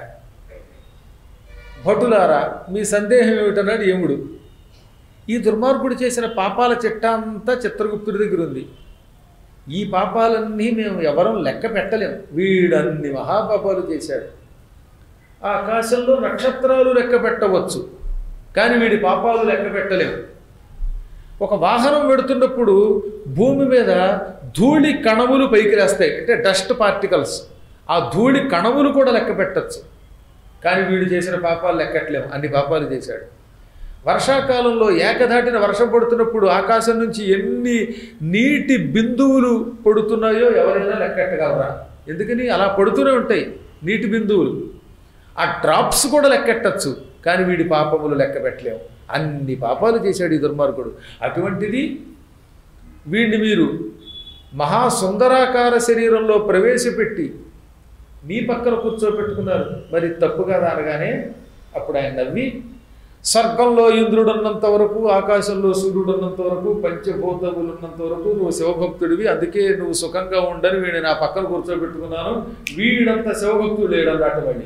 భటులారా మీ సందేహం ఏమిటన్నాడు యముడు. ఈ దుర్మార్గుడు చేసిన పాపాల చిట్టా అంతా చిత్రగుప్తుడి దగ్గర ఉంది. ఈ పాపాలన్నీ మేము ఎవరం లెక్క పెట్టలేము. వీడన్ని మహాపాపాలు చేశాడు. ఆకాశంలో నక్షత్రాలు లెక్క పెట్టవచ్చు, కానీ వీడి పాపాలు లెక్క పెట్టలేము. ఒక వాహనం వెడుతున్నప్పుడు భూమి మీద ధూళి కణములు పైకి రాస్తాయి, అంటే డస్ట్ పార్టికల్స్. ఆ ధూళి కణములు కూడా లెక్క పెట్టచ్చు, కానీ వీడు చేసిన పాపాలు లెక్కట్లేము, అన్ని పాపాలు చేశాడు. వర్షాకాలంలో ఏకధాటిన వర్షం పడుతున్నప్పుడు ఆకాశం నుంచి ఎన్ని నీటి బిందువులు పడుతున్నాయో ఎవరైనా లెక్కెట్టగలరా? ఎందుకని అలా పడుతూనే ఉంటాయి నీటి బిందువులు. ఆ డ్రాప్స్ కూడా లెక్కెట్టచ్చు, కానీ వీడి పాపములు లెక్క పెట్టలేము. అన్ని పాపాలు చేశాడు ఈ దుర్మార్గుడు. అటువంటిది వీడిని మీరు మహాసుందరాకార శరీరంలో ప్రవేశపెట్టి మీ పక్కన కూర్చోబెట్టుకున్నారు, మరి తప్పు కదా అనగానే అప్పుడు ఆయన నవ్వి, స్వర్గంలో ఇంద్రుడు ఉన్నంత వరకు, ఆకాశంలో సూర్యుడు ఉన్నంత వరకు, పంచభూతములు ఉన్నంత వరకు నువ్వు శివభక్తుడివి, అందుకే నువ్వు సుఖంగా ఉండని వీడిని నా పక్కన కూర్చోబెట్టుకున్నాను. వీడంత శివభక్తుడు లేడన్నట. మళ్ళీ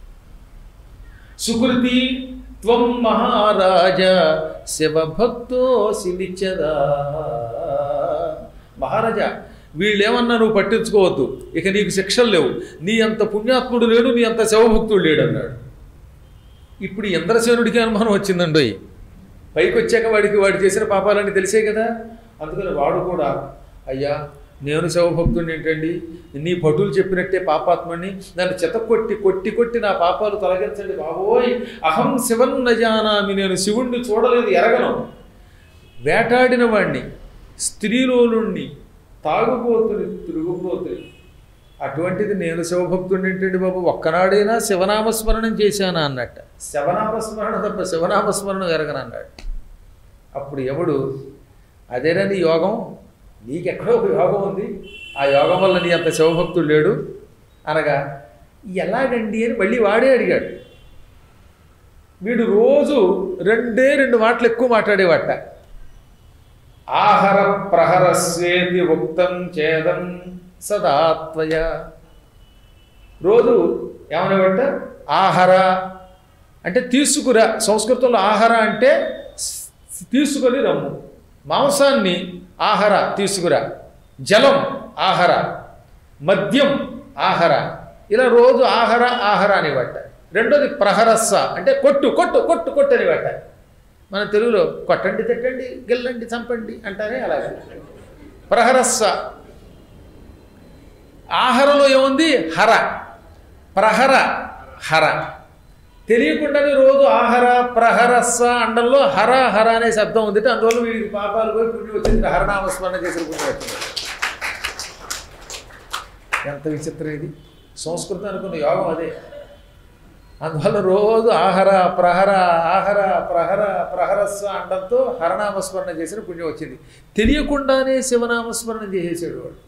సుకృతి త్వం మహారాజా శివభక్తోసి నిత్యదా. మహారాజా వీళ్ళేమన్నా నువ్వు పట్టించుకోవద్దు, ఇక నీకు శిక్షలు లేవు, నీ అంత పుణ్యాత్ముడు లేడు, నీ అంత శివభక్తుడు లేడు అన్నాడు. ఇప్పుడు ఇంద్రసేనుడికి అనుమానం వచ్చిందండి. పైకి వచ్చాక వాడికి వాడు చేసిన పాపాలని తెలిసే కదా, అందుకని వాడు కూడా అయ్యా నేను శివభక్తుడిని ఏంటండి, నీ భటులు చెప్పినట్టే పాపాత్మని, నన్ను చెతకొట్టి కొట్టి కొట్టి నా పాపాలు తొలగించండి బాబోయ్, అహం శివన్ నజానామి, నేను శివుణ్ణి చూడలేదు ఎరగను, వేటాడిన వాణ్ణి, స్త్రీలోలుణ్ణి, తాగుబోతుని, తిరుగుబోతుని, అటువంటిది నేను శివభక్తుడిని ఏంటండి బాబు, ఒక్కనాడైనా శివనామస్మరణం చేశానా అన్నట్ట. శివనామస్మరణ తప్ప శివనామస్మరణం ఎరగను అన్నాడు. అప్పుడు ఎవడు అదేనా నీ యోగం, నీకెక్కడో ఒక యోగం ఉంది, ఆ యోగం వల్ల నీ అంత శివభక్తుడు లేడు అనగా, ఎలాగండి అని మళ్ళీ వాడే అడిగాడు. వీడు రోజు రెండే రెండు మాటలు ఎక్కువ మాట్లాడేవాట. ఆహర ప్రహరస్వేతి ఉక్తం చేదం సదాత్వయ. రోజు ఏమనేవాట, ఆహార అంటే తీసుకురా, సంస్కృతంలో ఆహార అంటే తీసుకొని రమ్ము, మాంసాన్ని ఆహార తీసుకురా, జలం ఆహార, మద్యం ఆహార, ఇలా రోజు ఆహార ఆహార అనేవాట. రెండోది ప్రహరస్స అంటే కొట్టు కొట్టు కొట్టు కొట్టు అనేవాట. మన తెలుగులో కొట్టండి తిట్టండి గెల్లండి చంపండి అంటారే అలాగే. ప్రహరస్స ఆహారంలో ఏముంది, హర, ప్రహర హర. తెలియకుండానే రోజు ఆహార ప్రహరస్స అండంలో హర హర అనే శబ్దం ఉంది, అందువల్ల వీడికి పాపాలు పోయి పుణ్యం వచ్చింది, హరనామస్మరణ చేసిన పుణ్యం వచ్చింది. ఎంత విచిత్రం ఇది. సంస్కృతం అనుకున్న యోగం అదే. అందువల్ల రోజు ఆహర ప్రహర ఆహర ప్రహర ప్రహరస్వ అండంతో హరనామస్మరణ చేసిన పుణ్యం వచ్చింది. తెలియకుండానే శివనామస్మరణ చేసేసాడు వాడు.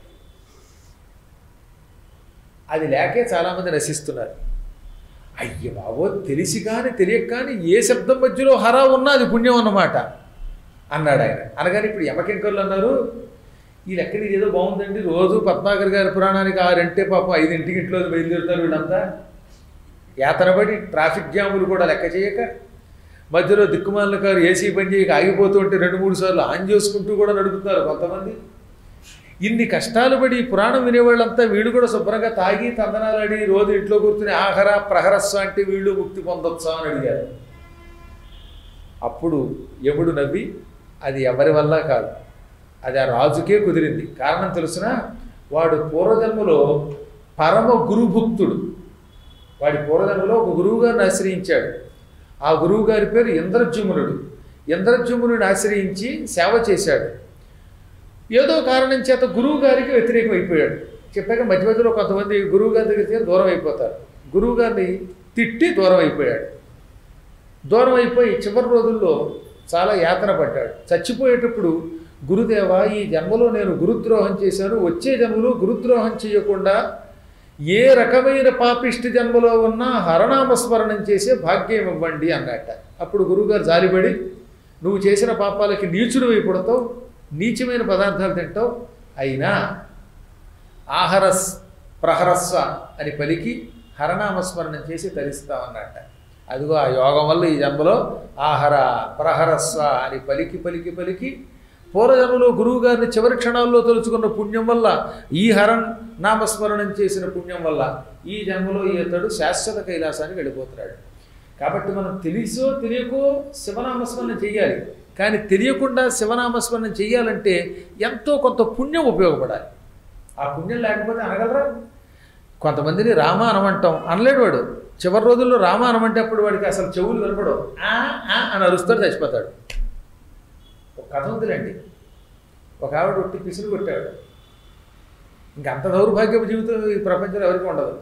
అది లేకే చాలామంది నశిస్తున్నారు. అయ్య బాబో, తెలిసి కానీ తెలియక కానీ ఏ శబ్దం మధ్యలో హర ఉన్నా అది పుణ్యం అన్నమాట అన్నాడు ఆయన. అనగానే ఇప్పుడు యమకింకర్లు అన్నారు, ఈ లెక్కన ఇది ఏదో బాగుందండి, రోజు పద్మాకర్ గారి పురాణానికి ఆరంటే పాపం ఐదింటికి ఇంట్లో బయలుదేరుతారు వీళ్ళంతా. యాతనబడి ట్రాఫిక్ జాములు కూడా లెక్క చేయక, మధ్యలో దిక్కుమాలిన కారు ఏసీ పని చేయక ఆగిపోతూ ఉంటే రెండు మూడు సార్లు ఆన్ చేసుకుంటూ కూడా నడుపుతున్నారు కొంతమంది. ఇన్ని కష్టాలు పడి పురాణం వినేవాళ్ళంతా వీళ్ళు కూడా శుభ్రంగా తాగి తందనాలాడి రోజు ఇంట్లో కూర్చుని ఆహర ప్రహరస్వ అంటే వీళ్ళు ముక్తి పొందొచ్చా అని అడిగారు. అప్పుడు యముడు నవ్వి, అది ఎవరి వల్ల కాదు, అది ఆ రాజుకే కుదిరింది. కారణం తెలుసునా, వాడు పూర్వజన్మలో పరమ గురుభుక్తుడు. వాడి పూర్వజన్మలో ఒక గురువు గారిని ఆశ్రయించాడు. ఆ గురువు గారి పేరు ఇంద్రజుమ్నుడు. ఇంద్రజుమ్నుడిని ఆశ్రయించి సేవ చేశాడు. ఏదో కారణం చేత గురువు గారికి వ్యతిరేకం అయిపోయాడు. చెప్పాక మధ్య మధ్యలో కొంతమంది గురువు గారి దగ్గర దూరం అయిపోతారు. గురువు గారిని తిట్టి దూరం అయిపోయాడు. దూరం అయిపోయి చివరి రోజుల్లో చాలా యాతన పడ్డాడు. చచ్చిపోయేటప్పుడు, గురుదేవ, ఈ జన్మలో నేను గురుద్రోహం చేశాను, వచ్చే జన్మలో గురుద్రోహం చేయకుండా ఏ రకమైన పాపిష్టి జన్మలో ఉన్నా హరనామస్మరణం చేసే భాగ్యం ఇవ్వండి అన్నట్ట. అప్పుడు గురువుగారు జాలిపడి, నువ్వు చేసిన పాపాలకి నీచుడు అయిపోతావు, నీచమైన పదార్థాలు తింటావు, అయినా ఆహరస్ ప్రహరస్వ అని పలికి హరనామస్మరణం చేసి తరిస్తామన్నట్ట. అదిగో ఆ యోగం వల్ల ఈ జన్మలో ఆహర ప్రహరస్వ అని పలికి పలికి పలికి పూర్వజన్మలో గురువు గారిని చివరి క్షణాల్లో తలుచుకున్న పుణ్యం వల్ల, ఈ హరన్ నామస్మరణం చేసిన పుణ్యం వల్ల ఈ జన్మలో ఈతడు శాశ్వత కైలాసానికి వెళ్ళిపోతున్నాడు. కాబట్టి మనం తెలిసో తెలియకో శివనామస్మరణం చెయ్యాలి. కానీ తెలియకుండా శివనామస్మరణం చెయ్యాలంటే ఎంతో కొంత పుణ్యం ఉపయోగపడాలి. ఆ పుణ్యం లేకపోతే అనగలరా? కొంతమందిని రామ అనమంటాం, అనలేడు వాడు. చివరి రోజుల్లో రామ అనమంటే అప్పుడు వాడికి అసలు చెవులు వినపడవు, ఆ అని అరుస్తాడు, చచ్చిపోతాడు. ఒక కథ ఉందిలేండి. ఒక ఆవిడ ఒట్టి పిసులు కొట్టాడు. ఇంకంత దౌర్భాగ్యపు జీవితం ఈ ప్రపంచంలో ఎవరికి ఉండదు.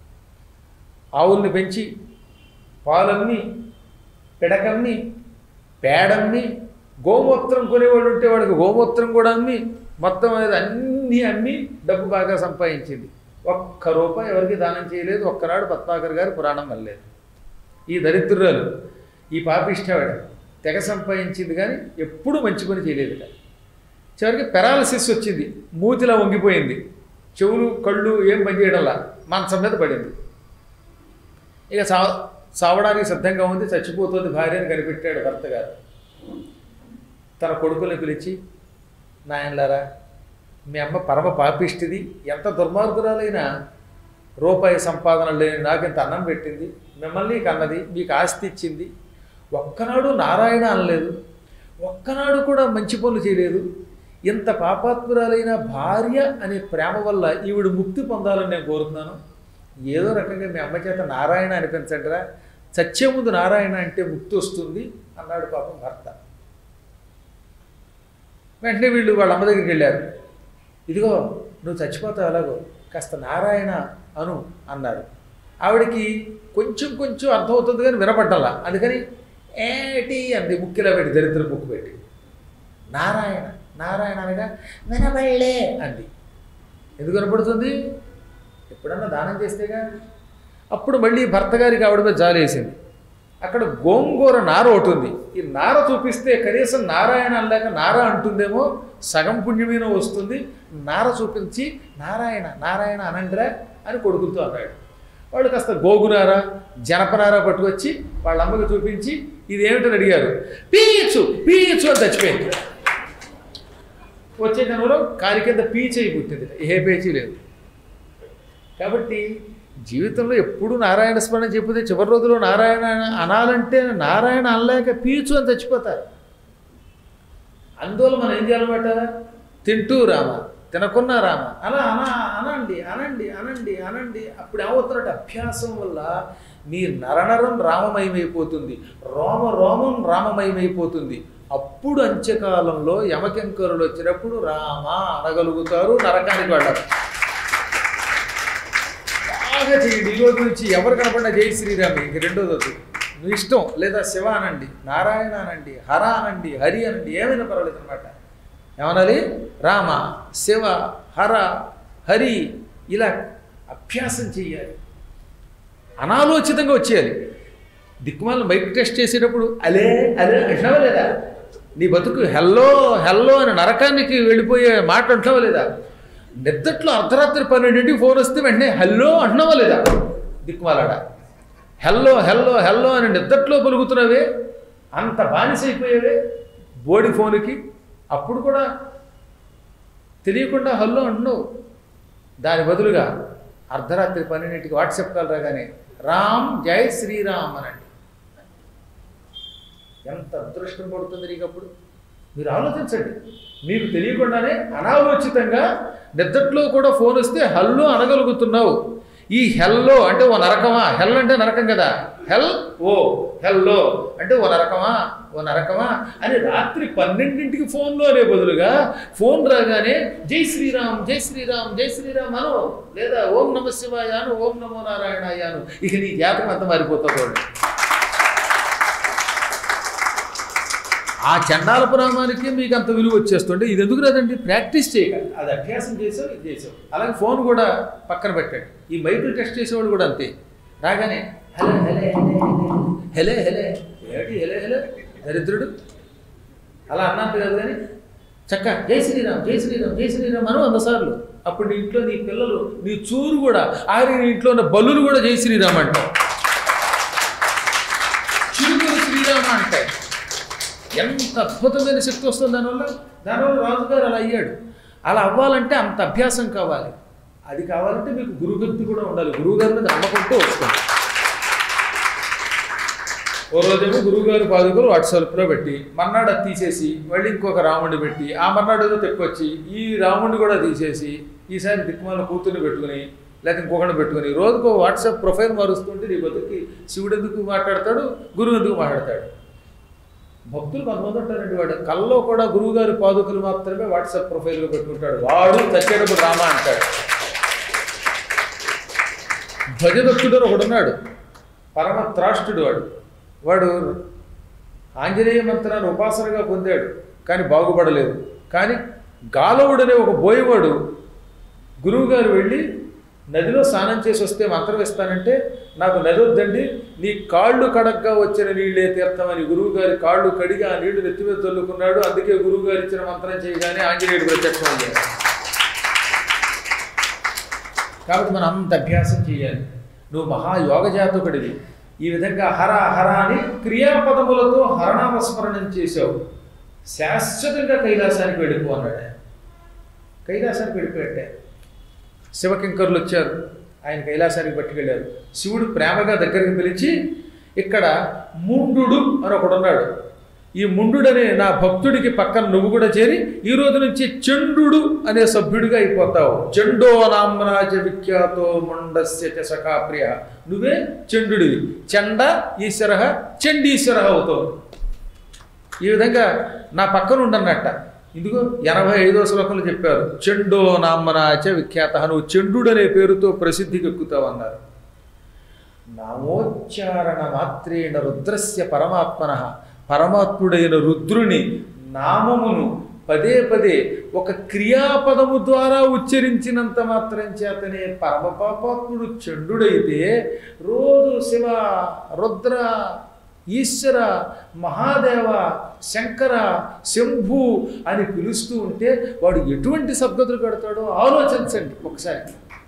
ఆవుల్ని పెంచి పాలమ్మి పిడకమ్మి పేడమ్మి గోమూత్రం కొనేవాడు ఉంటే వాడికి గోమూత్రం కూడా అమ్మి మొత్తం అనేది అన్నీ అమ్మి డబ్బు బాగా సంపాదించింది. ఒక్క రూపాయి ఎవరికి దానం చేయలేదు. ఒక్కనాడు పద్మాకర్ గారు పురాణం వల్లేదు. ఈ దరిద్రురాలు, ఈ పాపిష్టావిడ తెగ సంపాదించింది కానీ ఎప్పుడూ మంచి పని చేయలేదు. చివరికి పెరాలసిస్ వచ్చింది, మూతిలా వంగిపోయింది, చెవులు కళ్ళు ఏం పని చేయడంలా మంచం మీద పడింది. ఇక సా సావడానికి సిద్ధంగా ఉంది, చచ్చిపోతుంది భార్య అని కనిపెట్టాడు భర్త గారు. తన కొడుకుల్ని పిలిచి, నాయనలారా, మీ అమ్మ పరమ పాపిష్టిది, ఎంత దుర్మార్గురాలైనా రూపాయి సంపాదన లేని నాకు ఇంత అన్నం పెట్టింది, మిమ్మల్ని కన్నది, మీకు ఆస్తి ఇచ్చింది, ఒక్కనాడు నారాయణ అనలేదు, ఒక్కనాడు కూడా మంచి పనులు చేయలేదు. ఇంత పాపాత్మురాలైన భార్య అనే ప్రేమ వల్ల ఈవిడ ముక్తి పొందాలని నేను కోరుతున్నాను. ఏదో రకంగా మీ అమ్మ చేత నారాయణ అనిపించండిరా, చచ్చే ముందు నారాయణ అంటే ముక్తి వస్తుంది అన్నాడు పాపం భర్త. వెంటనే వీళ్ళు వాళ్ళ అమ్మ దగ్గరికి వెళ్ళారు. ఇదిగో నువ్వు చచ్చిపోతావు, ఎలాగో కాస్త నారాయణ అను అన్నారు. ఆవిడికి కొంచెం కొంచెం అర్థమవుతుంది కానీ వినపడ్డలా. అందుకని ఏటి అంది, ముక్కిలా పెట్టి, దరిద్ర ముక్కు పెట్టి, నారాయణ నారాయణ అనగా వినపడలే అంది. ఎందుకు వినపడుతుంది? ఎప్పుడన్నా దానం చేస్తేగా. అప్పుడు మళ్ళీ భర్త గారికి ఆవిడ మీద జాలి వేసింది. అక్కడ గోంగూర నార ఒకటి ఉంది, ఈ నార చూపిస్తే కనీసం నారాయణ అనలేక నార అంటుందేమో, సగం పుణ్యమైన వస్తుంది, నార చూపించి నారాయణ నారాయణ అనండిరా అని కొడుకులతో అన్నాడు. వాళ్ళు కాస్త గోగునార జనపనార పట్టుకొచ్చి వాళ్ళ అమ్మకి చూపించి ఇదేమిటని అడిగారు. పీచు పీచు అని చచ్చిపోయింది. వచ్చే జనంలో కాలి కింద పీచేయి పుట్టింది, ఏ పేచీ లేదు. కాబట్టి జీవితంలో ఎప్పుడు నారాయణ స్మరణ చెప్పితే చివరి రోజులో నారాయణ అనాలంటే నారాయణ అనలేక పీచు అని చచ్చిపోతారు. అందువల్ల మనం ఏం చేయాలన్నమాట, తింటూ రామ తినకున్నా రామ అలా అనా అనండి అనండి అనండి అనండి. అప్పుడు ఏమవుతున్నట్టు అభ్యాసం వల్ల మీ నరనరం రామమయమైపోతుంది, రోమ రోమం రామమయమైపోతుంది. అప్పుడు అంత్యకాలంలో యమకింకరులు వచ్చినప్పుడు రామ అనగలుగుతారు, నరకానికి వెళ్ళారు. బాగా చేయండి. ఈ రోజు నుంచి ఎవరు కనపడినా జై శ్రీరామ్. ఇంక రెండోది వద్దు, మీ ఇష్టం. లేదా శివ అనండి, నారాయణ అనండి, హర అనండి, హరి అనండి, ఏమైనా పర్వాలేదు అనమాట. ఏమనాలి? రామ, శివ, హర, హరి ఇలా అభ్యాసం చెయ్యాలి. అనాలోచితంగా వచ్చేయాలి. దిక్కుమాలను మైక్ టెస్ట్ చేసేటప్పుడు అలే అలే అంటావా లేదా? నీ బతుకు హెల్లో హెల్లో అని నరకానికి వెళ్ళిపోయే మాట అంటావా లేదా? నిద్దట్లో అర్ధరాత్రి పన్నెండింటికి ఫోన్ వస్తే వెంటనే హల్లో అంటున్నావా లేదా? దిక్కుమాలాడ హెల్లో హెల్లో హెల్లో అని నిద్దట్లో పలుకుతున్నావే, అంత బానిసైపోయావే బోడి ఫోన్కి. అప్పుడు కూడా తెలియకుండా హల్లో అంటున్నావు. దాని బదులుగా అర్ధరాత్రి పన్నెండింటికి వాట్సాప్ కాల్ రాగానే రామ్ జై శ్రీరామ్ అనండి. ఎంత అదృష్టం పడుతుంది నీకు అప్పుడు. మీరు ఆలోచించండి. మీకు తెలియకుండానే అనాలోచితంగా నిద్దట్లో కూడా ఫోన్ వస్తే హల్లో అనగలుగుతున్నావు. ఈ హెల్లో అంటే ఓ నరకమా? హెల్ అంటే నరకం కదా. హెల్ ఓ హెల్లో అంటే ఓ నరకమా ఓ నరకమా అని రాత్రి పన్నెండింటికి ఫోన్లో అనే బదులుగా ఫోన్ రాగానే జై శ్రీరామ్ జై శ్రీరామ్ జై శ్రీరామ్ అను, లేదా ఓం నమ శివాయ అను, ఓం నమో నారాయణాయ అను. ఇక నీ జాతకం అంతా మారిపోతుంది. ఆ చండాలపు నామానికి మీకు అంత విలువ వచ్చేస్తుంటే ఇది ఎందుకు రాదండి? ప్రాక్టీస్ చేయగలి, అది అభ్యాసం చేసావు, ఇది చేసావు. అలాగే ఫోన్ కూడా పక్కన పెట్టండి. ఈ మైకులు టెస్ట్ చేసేవాడు కూడా అంతే. రాగానే హలో హెలే హెలే హెలే ఏమిటి హెలే హెలే దరిద్రుడు అలా అన్నట్టు కాదు. కానీ చక్క జై శ్రీరామ్ జై శ్రీరామ్ జై శ్రీరామ్ అను వంద సార్లు. అప్పుడు నీ ఇంట్లో నీ పిల్లలు, నీ చూరు కూడా, ఆరి నీ ఇంట్లో ఉన్న బల్లులు కూడా జై శ్రీరామ్ అంటావు. చిరుకులు శ్రీరామ అంటాయి. ఎంత అద్భుతమైన శక్తి వస్తుంది దానివల్ల. దానివల్ల రాజుగారు అలా అయ్యాడు. అలా అవ్వాలంటే అంత అభ్యాసం కావాలి. అది కావాలంటే మీకు గురుభక్తి కూడా ఉండాలి. గురువుగారి మీద నమ్మకంతో వస్తుంది. ఓ రోజేమో గురువుగారు పాదుకలు వాట్సాప్లో పెట్టి, మర్నాడు అది తీసేసి మళ్ళీ ఇంకొక రాముడిని పెట్టి, ఆ మర్నాడు ఏదో తెప్పొచ్చి ఈ రాముడిని కూడా తీసేసి ఈసారి దిక్కుమాల కూతుర్ని పెట్టుకుని లేకపోతే ఇంకొకటి పెట్టుకుని రోజుకో వాట్సాప్ ప్రొఫైల్ మారుస్తుంటే నీ బతుకి శివుడు ఎందుకు మాట్లాడతాడు, గురువు ఎందుకు మాట్లాడతాడు? భక్తులు కొంతమంది ఉంటారండి, వాడు కల్లో కూడా గురువుగారి పాదుకలు మాత్రమే వాట్సాప్ ప్రొఫైల్గా పెట్టుకుంటాడు. వాడు చచ్చేటప్పుడు రామ అంటాడు. భజదత్తుడు ఒకడున్నాడు, పరమ త్రాష్టుడు. వాడు వాడు ఆంజనేయ మంత్రాన్ని ఉపాసనగా పొందాడు, కానీ బాగుపడలేదు. కానీ గాలవుడు అనే ఒక బోయవాడు గురువుగారు వెళ్ళి నదిలో స్నానం చేసి వస్తే మంత్రం ఇస్తానంటే, నాకు నది వద్దండి, నీ కాళ్ళు కడగ్గా వచ్చిన నీళ్ళే తీర్థమని గురువుగారి కాళ్ళు కడిగి ఆ నీళ్లు నెత్తి మీద తొల్లుకున్నాడు. అందుకే గురువుగారు ఇచ్చిన మంత్రం చేయగానే ఆంజనేయుడు ప్రత్యక్షం అయ్యాడు. కాబట్టి మనం అంత అభ్యాసం చేయాలి. నువ్వు మహాయోగ జాతకుడివి. ఈ విధంగా హర హర అని క్రియాపదములతో హరనామస్మరణం చేశావు, శాశ్వతంగా కైలాసానికి వెళ్ళిపో అన్నాడు. కైలాసానికి వెళ్ళిపోయాడే. శివకింకరులు వచ్చారు, ఆయన కైలాసానికి పట్టుకెళ్ళారు. శివుడు ప్రేమగా దగ్గరికి పిలిచి, ఇక్కడ ముండు అని ఒకడున్నాడు, ఈ ముండుడనే నా భక్తుడికి పక్కన నువ్వు కూడా చేరి ఈ రోజు నుంచి చండు అనే సభ్యుడిగా అయిపోతావు. చండో నామ్రాజ విఖ్యాతో ముండస్య చ సఖాప్రియ. నువ్వే చండుడివి. చండ ఈశ్వర చండీశ్వర అవుతావు. ఈ విధంగా నా పక్కన ఉండన్నట్ట. ఇందుకు ఎనభై ఐదో శ్లోకంలో చెప్పారు, చండో నామనాచ విఖ్యాత, నువ్వు చండు అనే పేరుతో ప్రసిద్ధికి ఎక్కుతావు అన్నారు. నామోచ్చారణ మాత్రేణ రుద్రస్య పరమాత్మన, పరమాత్ముడైన రుద్రుని నామమును పదే పదే ఒక క్రియాపదము ద్వారా ఉచ్చరించినంత మాత్రం చేతనే పరమ పాపాత్ముడు చండుడైతే, రోజు శివ రుద్ర ఈశ్వర మహాదేవ శంకర శంభు అని పిలుస్తూ ఉంటే వాడు ఎటువంటి సద్గతులు కడతాడో ఆలోచించండి ఒకసారి.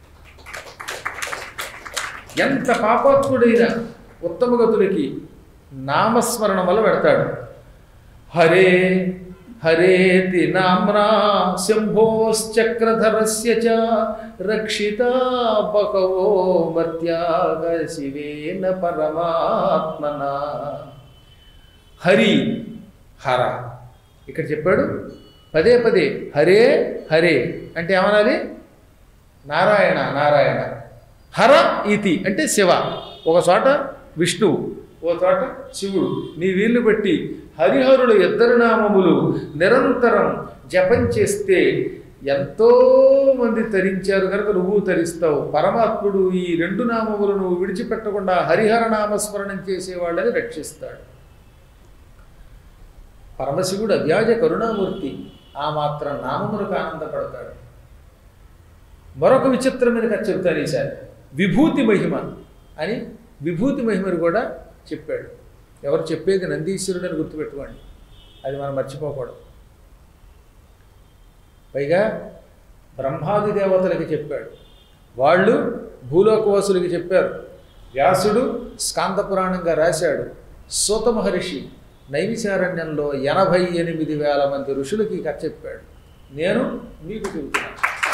ఎంత పాపాత్ముడైన ఉత్తమ గతులకి నామస్మరణం వల్ల పెడతాడు. హరే హరేతి నామ్నా శంభోశ్చక్రధరస్య చ రక్షితా బహవో మర్త్యాగ శివేన పరమాత్మనా. హరి హర ఇక్కడ చెప్పాడు. పదే పదే హరే హరే అంటే ఏమనాలి? నారాయణ నారాయణ. హర ఇతి అంటే శివ. ఒక చోట విష్ణువు, ఓ చోట శివుడు. నీ వీళ్ళు బట్టి హరిహరుడు ఇద్దరు నామములు నిరంతరం జపం చేస్తే ఎంతో మంది తరించారు కనుక నువ్వు తరిస్తావు. పరమాత్ముడు ఈ రెండు నామములు నువ్వు విడిచిపెట్టకుండా హరిహర నామస్మరణం చేసేవాళ్ళని రక్షిస్తాడు. పరమశివుడు అవ్యాజ కరుణామూర్తి, ఆ మాత్రం నామములకు ఆనందపడతాడు. మరొక విచిత్రమైన కథ చెబుతాను ఈసారి. విభూతి మహిమ అని విభూతి మహిమను కూడా చెప్పాడు. ఎవరు చెప్పేది? నందీశ్వరుడు అని గుర్తుపెట్టుకోండి, అది మనం మర్చిపోకూడదు. పైగా బ్రహ్మాది దేవతలకి చెప్పాడు, వాళ్ళు భూలోకవాసులకి చెప్పారు. వ్యాసుడు స్కాంద పురాణంగా రాశాడు. సూత మహర్షి నైమిషారణ్యంలో ఎనభై ఎనిమిది వేల మంది ఋషులకి కథ చెప్పాడు. నేను మీకు చెబుతున్నాను.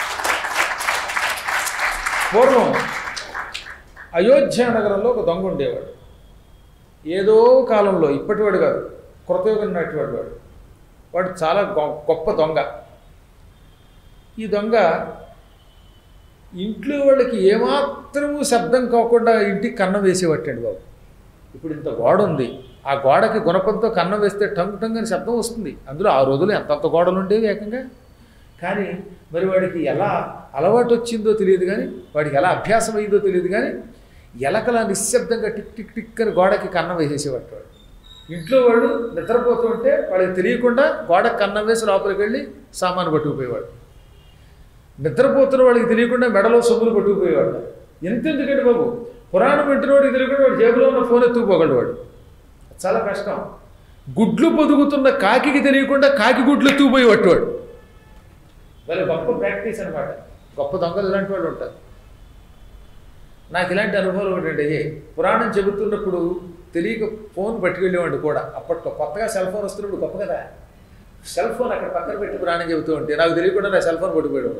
పూర్వం అయోధ్య నగరంలో ఒక దొంగ ఉండేవాడు. ఏదో కాలంలో, ఇప్పటివాడు కాదు, కృతయుగం నాటివాడు వాడు. వాడు చాలా గొప్ప దొంగ. ఈ దొంగ ఇంట్లో వాళ్ళకి ఏమాత్రము శబ్దం కాకుండా ఇంటికి కన్నం వేసేవట్టండి బాబు. ఇప్పుడు ఇంత గోడ ఉంది, ఆ గోడకి గుణపంతో కన్నం వేస్తే టంగు టంగు అని శబ్దం వస్తుంది. అందులో ఆ రోజులు ఎంతంత గోడలు ఉండేవి ఏకంగా. కానీ మరి వాడికి ఎలా అలవాటు వచ్చిందో తెలియదు, కానీ వాడికి ఎలా అభ్యాసం అయ్యిందో తెలియదు, కానీ ఎలకలా నిశ్శబ్దంగా టిక్ టిక్ టిక్ అని గోడకి కన్నం వేసేసేవాడు వాడు. ఇంట్లో వాడు నిద్రపోతుంటే వాడికి తెలియకుండా గోడకి కన్నం వేసి లోపలికి వెళ్ళి సామాను పట్టుకుపోయేవాడు. నిద్రపోతున్న వాడికి తెలియకుండా మెడలో సొమ్ములు పట్టుకుపోయేవాడు. ఎంతెందుకంటే బాబు, పురాణం వింటున్న వాడికి తెలియకుండా వాడు జేబులో ఉన్న ఫోన్ ఎత్తుకుపోగలడు వాడు. చాలా కష్టం. గుడ్లు పొదుగుతున్న కాకికి తెలియకుండా కాకి గుడ్లు ఎత్తుకుపోయేవాడు వాడు. వాళ్ళ గొప్ప ప్రాక్టీస్ అనమాట. గొప్ప దొంగలు ఇలాంటి వాళ్ళు ఉంటారు. నాకు ఇలాంటి అనుభవాలు ఒకటి. పురాణం చెబుతున్నప్పుడు తెలియక ఫోన్ పట్టుకెళ్ళేవాడు కూడా. అప్పట్లో కొత్తగా సెల్ ఫోన్ వస్తున్నప్పుడు గొప్ప కదా, సెల్ ఫోన్ అక్కడ పక్కన పెట్టి పురాణం చెబుతూ ఉంటే నాకు తెలియకుండా నా సెల్ ఫోన్ పట్టుకుపోయాడు.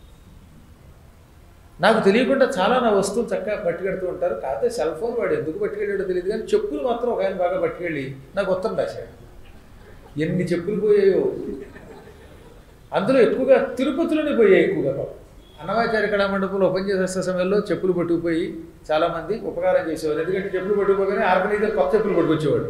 నాకు తెలియకుండా చాలా నా వస్తువులు చక్కగా పట్టుకెడుతూ ఉంటారు. కాకపోతే సెల్ ఫోన్ వాడు ఎందుకు పట్టుకెళ్ళాడో తెలియదు, కానీ చెప్పులు మాత్రం ఒక ఆయన బాగా పట్టుకెళ్ళి నాకు ఉత్తరం రాశాడు. ఎన్ని చెప్పులు పోయాయో. అందులో ఎక్కువగా తిరుపతిలోనే పోయాయి ఎక్కువగా. అన్నమాచార్య కళా మండపంలో ఓపెన్ చేసే సమయంలో చెప్పులు పట్టుకుపోయి చాలామంది ఉపకారం చేసేవారు. ఎందుకంటే చెప్పులు పట్టుకుపోగానే ఆర్గనైజర్ కొత్త చెప్పులు పట్టుకొచ్చేవాడు.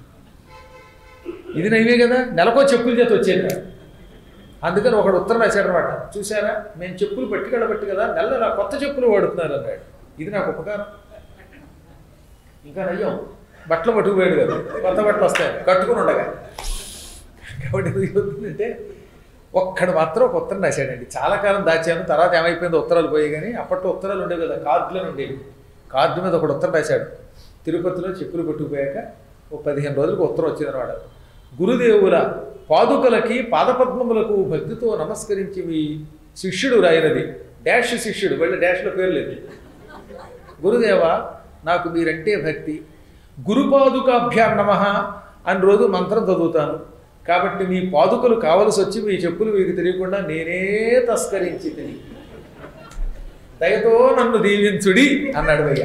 ఇది నైవే కదా, నెలకో చెప్పులు చేత వచ్చేది. అందుకని ఒకడు ఉత్తరం రాశాడు అనమాట. చూసారా, మేము చెప్పులు పట్టుకెళ్ళబట్టి కదా నెల నా కొత్త చెప్పులు వాడుతున్నారు అన్నాడు. ఇది నాకు ఉపకారం. ఇంకా నయ్యం, బట్టలు పట్టుకుపోయాడు కదా, కొత్త బట్టలు వస్తాయి కట్టుకుని ఉండగా. కాబట్టి ఎందుకు చెబుతుందంటే, ఒక్కడు మాత్రం ఒక ఉత్తరం రాశాడండి. చాలా కాలం దాచాను, తర్వాత ఏమైపోయిందో ఉత్తరాలు పోయి. కానీ అప్పట్లో ఉత్తరాలు ఉండేవి కదా, కార్డులో ఉండేవి. కార్డు మీద ఒకడు ఉత్తరం రాశాడు. తిరుపతిలో చెప్పులు పట్టుకుపోయాక ఒక పదిహేను రోజులకు ఉత్తరం వచ్చిందనమాట. గురుదేవుల పాదుకలకి పాదపద్మములకు భక్తితో నమస్కరించి మీ శిష్యుడు రాయినది డాష్ శిష్యుడు, వెళ్ళి డాష్లో పేరు లేదు. గురుదేవ, నాకు మీరంటే భక్తి. గురుపాదుకాభ్యాం నమః అని రోజు మంత్రం చదువుతాను. కాబట్టి మీ పాదుకలు కావలసి వచ్చి మీ చెప్పులు మీకు తెలియకుండా నేనే తస్కరించి తిని దయతో నన్ను దీవించుడి అన్నాడు భయ్య.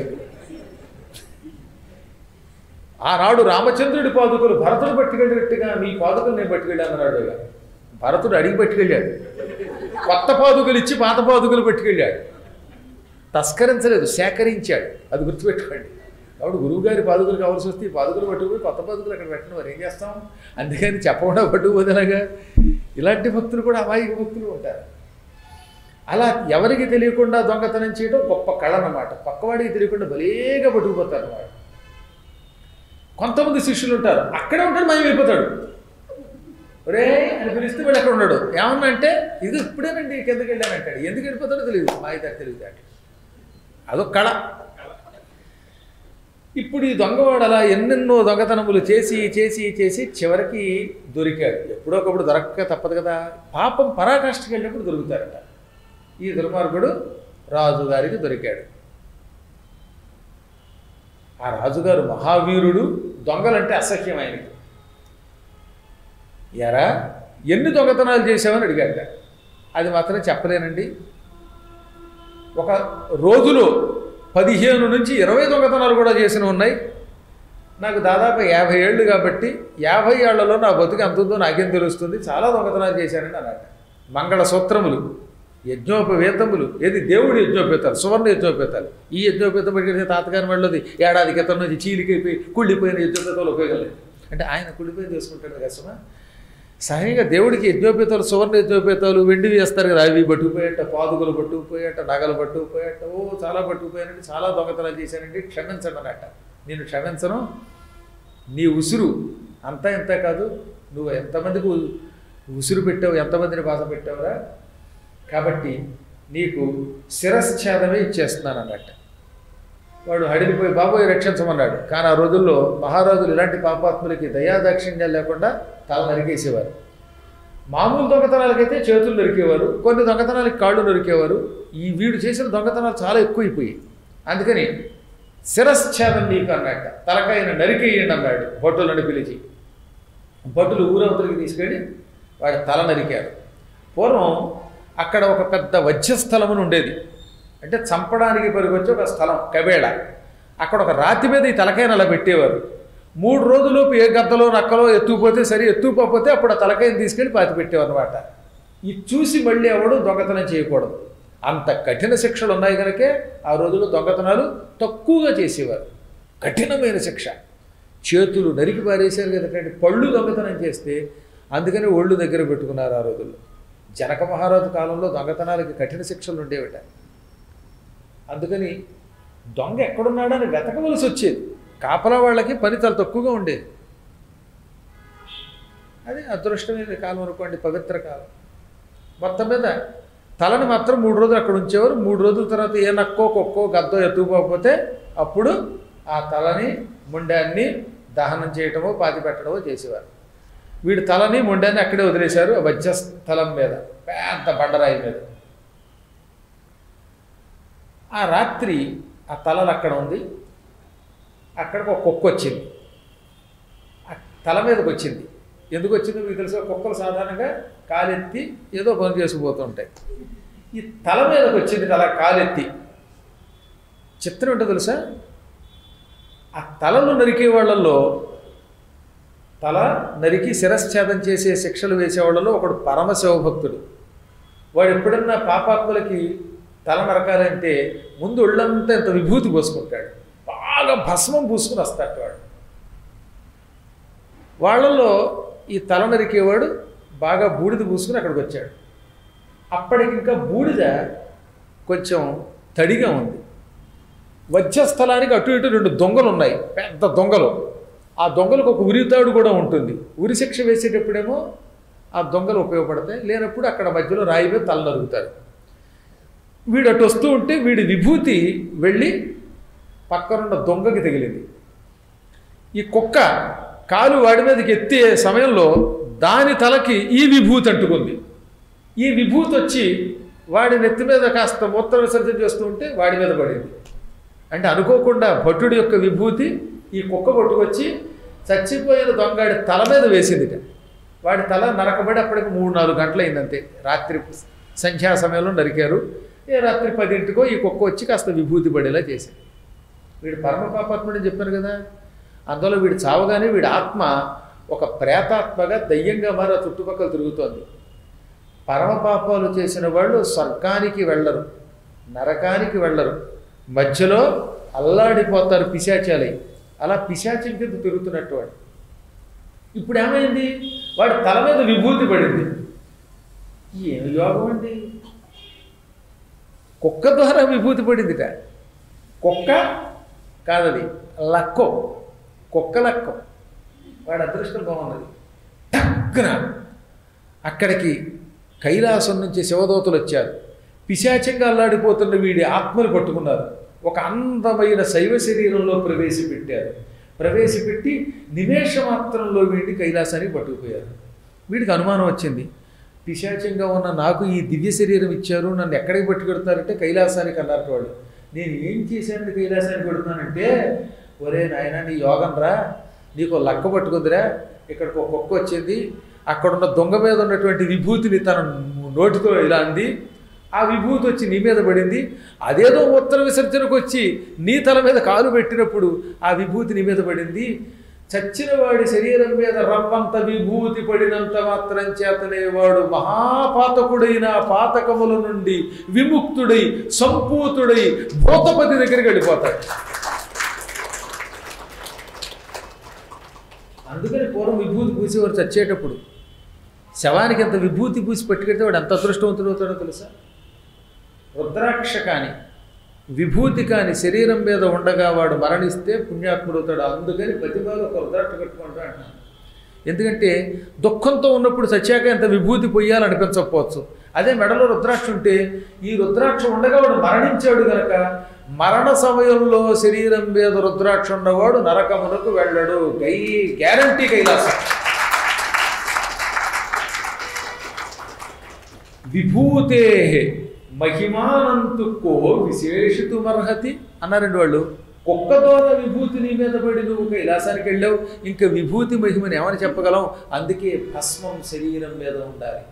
ఆనాడు రామచంద్రుడి పాదుకలు భరతుడు పట్టుకెళ్ళినట్టుగా మీ పాదుకలు నేను పట్టుకెళ్ళాను అన్నాడు భయ్య. భరతుడు అడిగి పట్టుకెళ్ళాడు, కొత్త పాదుకలు ఇచ్చి పాత పాదుకలు పట్టుకెళ్ళాడు. తస్కరించలేదు, సేకరించాడు. అది గుర్తుపెట్టుకోండి. కాబట్టి గురువుగారి పాదుకలు కావాల్సి వస్తే ఈ పాదుకలు పట్టుకుపోయి కొత్త పాదుకలు అక్కడ పెట్టిన మరి ఏం చేస్తాం? అందుకని చెప్పకుండా పట్టుకుపోదేలాగా. ఇలాంటి భక్తులు కూడా అమాయక భక్తులు ఉంటారు. అలా ఎవరికి తెలియకుండా దొంగతనం చేయడం గొప్ప కళ అన్నమాట. పక్కవాడికి తెలియకుండా భలేగా పట్టుకుపోతారు అన్నమాట. కొంతమంది శిష్యులు ఉంటారు, అక్కడే ఉంటాడు, మాయమైపోతాడు. ఒరే అని పిలిస్తే వీడు అక్కడ ఉన్నాడు. ఏమన్నా అంటే ఇది ఇప్పుడేనండి కిందకి వెళ్ళానంటాడు. ఎందుకు వెళ్ళిపోతాడో తెలియదు, మాయదారి తెలియదు. అదొక కళ. ఇప్పుడు ఈ దొంగవాడు అలా ఎన్నెన్నో దొంగతనములు చేసి చేసి చేసి చివరికి దొరికాడు. ఎప్పుడో ఒకప్పుడు దొరక్క తప్పదు కదా. పాపం పరాకాష్ఠకి వెళ్ళినప్పుడు దొరుకుతారట. ఈ దుర్మార్గుడు రాజుగారికి దొరికాడు. ఆ రాజుగారు మహావీరుడు, దొంగలంటే అసహ్యం ఆయనకి. ఎరా ఎన్ని దొంగతనాలు చేసామని అడిగాట. అది మాత్రం చెప్పలేనండి. ఒక రోజులో పదిహేను నుంచి ఇరవై దొంగతనాలు కూడా చేసిన ఉన్నాయి. నాకు దాదాపు యాభై ఏళ్ళు కాబట్టి యాభై ఏళ్లలో నా బతుకు ఎంత ఉందో నాకేం తెలుస్తుంది. చాలా దొంగతనాలు చేశానని అన్నమాట. మంగళసూత్రములు, యజ్ఞోపవేతములు, ఏది దేవుడి యజ్ఞోపేతాలు, సువర్ణ యజ్ఞోపేతాలు. ఈ యజ్ఞోపేతం పెట్టుకుంటే తాతగారి మెడలోది ఏడాది క్రితం నుంచి చీలికైపోయి కుళ్ళిపోయిన యజ్ఞోపేతాలు ఉపయోగం లేదు. అంటే ఆయన కుళ్ళిపోయి తీసుకుంటాడు కసమా. సహజంగా దేవుడికి యజ్ఞోపేతాలు, సువర్ణ యజ్ఞోపేతాలు వెండివి వేస్తారు కదా, అవి పట్టుకుపోయేట, పాదుకలు పట్టుకుపోయేట, నగలు పట్టుకుపోయేట, ఓ చాలా పట్టుకుపోయానండి, చాలా దొంగతనాలు చేశానండి, క్షమించండి అన్నట్ట. నేను క్షమించను, నీ ఉసురు అంతా ఇంత కాదు, నువ్వు ఎంతమందికి ఉసురు పెట్టావు, ఎంతమందిని బాధ పెట్టావురా, కాబట్టి నీకు శిరశ్ఛేదమే ఇచ్చేస్తున్నాను అన్నట్ట. వాడు హడిలిపోయి బాబోయ్ రక్షించమన్నాడు. కానీ ఆ రోజుల్లో మహారాజులు ఇలాంటి పాపాత్ములకి దయాదాక్షిణ్యాలు లేకుండా తల నరికేసేవారు. మామూలు దొంగతనాలకైతే చేతులు నరికేవారు, కొన్ని దొంగతనాలకి కాళ్ళు నరికేవారు. ఈ వీడు చేసిన దొంగతనాలు చాలా ఎక్కువైపోయాయి. అందుకని శిరశ్ఛేదం నీకు అన్నట్ట, తలకాయను నరికేయండి అన్నాడు భటులను పిలిచి. భటులు ఊరవతలికి తీసుకెళ్ళి వాడి తల నరికారు. పూర్వం అక్కడ ఒక పెద్ద వజ్రస్థలమును ఉండేది, అంటే చంపడానికి పనికొచ్చే ఒక స్థలం, కబేళ. అక్కడ ఒక రాతి మీద ఈ తలకాయను అలా పెట్టేవారు. మూడు రోజులోపు ఏ గద్దలో నక్కలో ఎత్తుకుపోతే సరే, ఎత్తుకుపోతే అప్పుడు ఆ తలకాయను తీసుకెళ్ళి పాతి పెట్టేవారు అనమాట. ఇది చూసి మళ్ళీ ఎవడు దొంగతనం చేయకూడదు, అంత కఠిన శిక్షలు ఉన్నాయి కనుకే ఆ రోజుల్లో దొంగతనాలు తక్కువగా చేసేవారు. కఠినమైన శిక్ష, చేతులు నరికి పారేసారు కదండి, పళ్ళు దొంగతనం చేస్తే అందుకని ఒళ్ళు దగ్గర పెట్టుకున్నారు ఆ రోజుల్లో. జనక మహారాజు కాలంలో దొంగతనాలకి కఠిన శిక్షలు ఉండేవిట. అందుకని దొంగ ఎక్కడున్నాడని వెతకవలసి వచ్చేది. కాపలా వాళ్ళకి పని చాలా తక్కువగా ఉండేది. అది అదృష్టమైన కాలం అనుకోండి, పవిత్ర కాలం. మొత్తం మీద తలని మాత్రం మూడు రోజులు అక్కడ ఉంచేవారు. మూడు రోజుల తర్వాత ఏ నక్కో కుక్కో గద్దో ఎత్తుకుపోకపోతే అప్పుడు ఆ తలని ముండాన్ని దహనం చేయటమో పాతి పెట్టడమో చేసేవారు. వీడి తలని ముండాన్ని అక్కడే వదిలేశారు, వజ్రస్థలం మీద, పెద్ద బండరాయి మీద. ఆ రాత్రి ఆ తలలు అక్కడ ఉంది. అక్కడికి ఒక కుక్క వచ్చింది, ఆ తల మీదకి వచ్చింది. ఎందుకు వచ్చిందో మీకు తెలుసు, కుక్కలు సాధారణంగా కాలెత్తి ఏదో పని చేసుకుపోతుంటాయి. ఈ తల మీదకి వచ్చింది, తల కాలెత్తి. చిత్రం ఏంటో తెలుసా, ఆ తలలు నరికే వాళ్ళల్లో, తల నరికి శిరశ్ఛేదం చేసే శిక్షలు వేసేవాళ్ళలో ఒకడు పరమశివభక్తుడు. వాడు ఎప్పుడన్నా పాపాత్ములకి తల నరకాలంటే ముందు ఒళ్ళంతా ఇంత విభూతి పోసుకుంటాడు, బాగా భస్మం పూసుకుని వస్తాడు వాడు. వాళ్ళల్లో ఈ తల నరికేవాడు బాగా బూడిద పూసుకుని అక్కడికి వచ్చాడు. అప్పటికి ఇంకా బూడిద కొంచెం తడిగా ఉంది. వజ్రస్థలానికి అటు ఇటు రెండు దొంగలు ఉన్నాయి, పెద్ద దొంగలు. ఆ దొంగలకు ఒక ఉరితాడు కూడా ఉంటుంది. ఉరి శిక్ష వేసేటప్పుడేమో ఆ దొంగలు ఉపయోగపడతాయి, లేనప్పుడు అక్కడ మధ్యలో రాయి మీద తల నరుగుతారు. వీడు అటు వస్తూ ఉంటే వీడి విభూతి వెళ్ళి పక్కనున్న దొంగకి తగిలింది. ఈ కుక్క కాలు వాడి మీదకి ఎత్తే సమయంలో దాని తలకి ఈ విభూతి అంటుకుంది. ఈ విభూతి వచ్చి వాడి నెత్తి మీద కాస్త మూత్ర విసర్జన చేస్తూ ఉంటే వాడి మీద పడింది. అంటే అనుకోకుండా భటుడి యొక్క విభూతి ఈ కుక్క పట్టుకొచ్చి చచ్చిపోయిన దొంగాడి తల మీద వేసిందిట. వాడి తల నరకబడి అప్పటికి మూడు నాలుగు గంటలు అయిందంతే. రాత్రి సంధ్యా సమయంలో నరికారు. ఏ రాత్రి పదింటికో ఈ కుక్క వచ్చి కాస్త విభూతి పడేలా చేసింది. వీడు పరమ పాపాత్ముడని చెప్పారు కదా, అందులో వీడు చావగానే వీడి ఆత్మ ఒక ప్రేతాత్మగా దయ్యంగా మారి చుట్టుపక్కల తిరుగుతోంది. పరమ పాపాలు చేసిన వాళ్ళు స్వర్గానికి వెళ్ళరు, నరకానికి వెళ్ళరు, మధ్యలో అల్లాడిపోతారు పిశాచాలై. అలా పిశాచం కింద తిరుగుతున్నట్టు వాడు. ఇప్పుడు ఏమైంది, వాడి తల మీద విభూతి పడింది. ఏమి యోగం అండి, కుక్క ద్వారా విభూతి పడిందిట. కుక్క కాదది, లక్కో, కుక్క లక్కో. వాడి అదృష్టం బాగున్నది. టక్కున అక్కడికి కైలాసం నుంచి శివదూతలు వచ్చారు. పిశాచంగా అల్లాడిపోతున్న వీడి ఆత్మను పట్టుకున్నారు. ఒక అందమైన శైవ శరీరంలో ప్రవేశపెట్టారు. ప్రవేశపెట్టి నిమేషమాత్రంలో వీడిని కైలాసానికి పట్టుకుపోయారు. వీడికి అనుమానం వచ్చింది, పిశాచంగా ఉన్న నాకు ఈ దివ్య శరీరం ఇచ్చారు, నన్ను ఎక్కడికి పట్టుకెడతారంటే కైలాసానికి అన్నారు వాళ్ళు. నేను ఏం చేశానని కైలాసానికి పెడుతున్నానంటే, ఒరే నాయన నీ యోగం రా, నీకు లక్క పట్టుకుందిరా, ఇక్కడికి ఒక కుక్క వచ్చింది, అక్కడున్న దొంగ మీద ఉన్నటువంటి విభూతిని తన నోటితో ఇలా అంది, ఆ విభూతి వచ్చి నీ మీద పడింది. అదేదో ఉత్తర విసర్జనకు వచ్చి నీ తల మీద కాలు పెట్టినప్పుడు ఆ విభూతి నీ మీద పడింది. చచ్చిన వాడి శరీరం మీద రవ్వంత విభూతి పడినంత మాత్రం చేతనే వాడు మహాపాతకుడైన పాతకముల నుండి విముక్తుడై సంపూతుడై భూతపతి దగ్గరికి వెళ్ళిపోతాడు. అందుకని పూర్వం విభూతి పూసేవారు చచ్చేటప్పుడు. శవానికి ఎంత విభూతి పూసి పట్టుకెడితే వాడు ఎంత అదృష్టవంతుడు అవుతాడో తెలుసా? రుద్రాక్ష కానీ విభూతి కానీ శరీరం మీద ఉండగా వాడు మరణిస్తే పుణ్యాత్ముడు అవుతాడు. అందుకని ప్రతిభలో ఒక రుద్రాక్ష కట్టుకుంటా అంటున్నాను. ఎందుకంటే దుఃఖంతో ఉన్నప్పుడు సత్యాక ఎంత విభూతి పొయ్యాలనిపించకపోవచ్చు. అదే మెడలో రుద్రాక్ష ఉంటే ఈ రుద్రాక్ష ఉండగా వాడు మరణించాడు కనుక మరణ సమయంలో శరీరం మీద రుద్రాక్ష ఉన్నవాడు నరకమునకు వెళ్ళడు. గై గ్యారంటీ కైలాసం. విభూతే మహిమానంతుకో విశేషితుమర్హతి అన్నారండి వాళ్ళు. కుక్క ద్వారా విభూతి నీ మీద పడి నువ్వు కైలాసానికి వెళ్ళావు, ఇంకా విభూతి మహిమని ఏమని చెప్పగలం? అందుకే భస్మం శరీరం మీద ఉండాలి.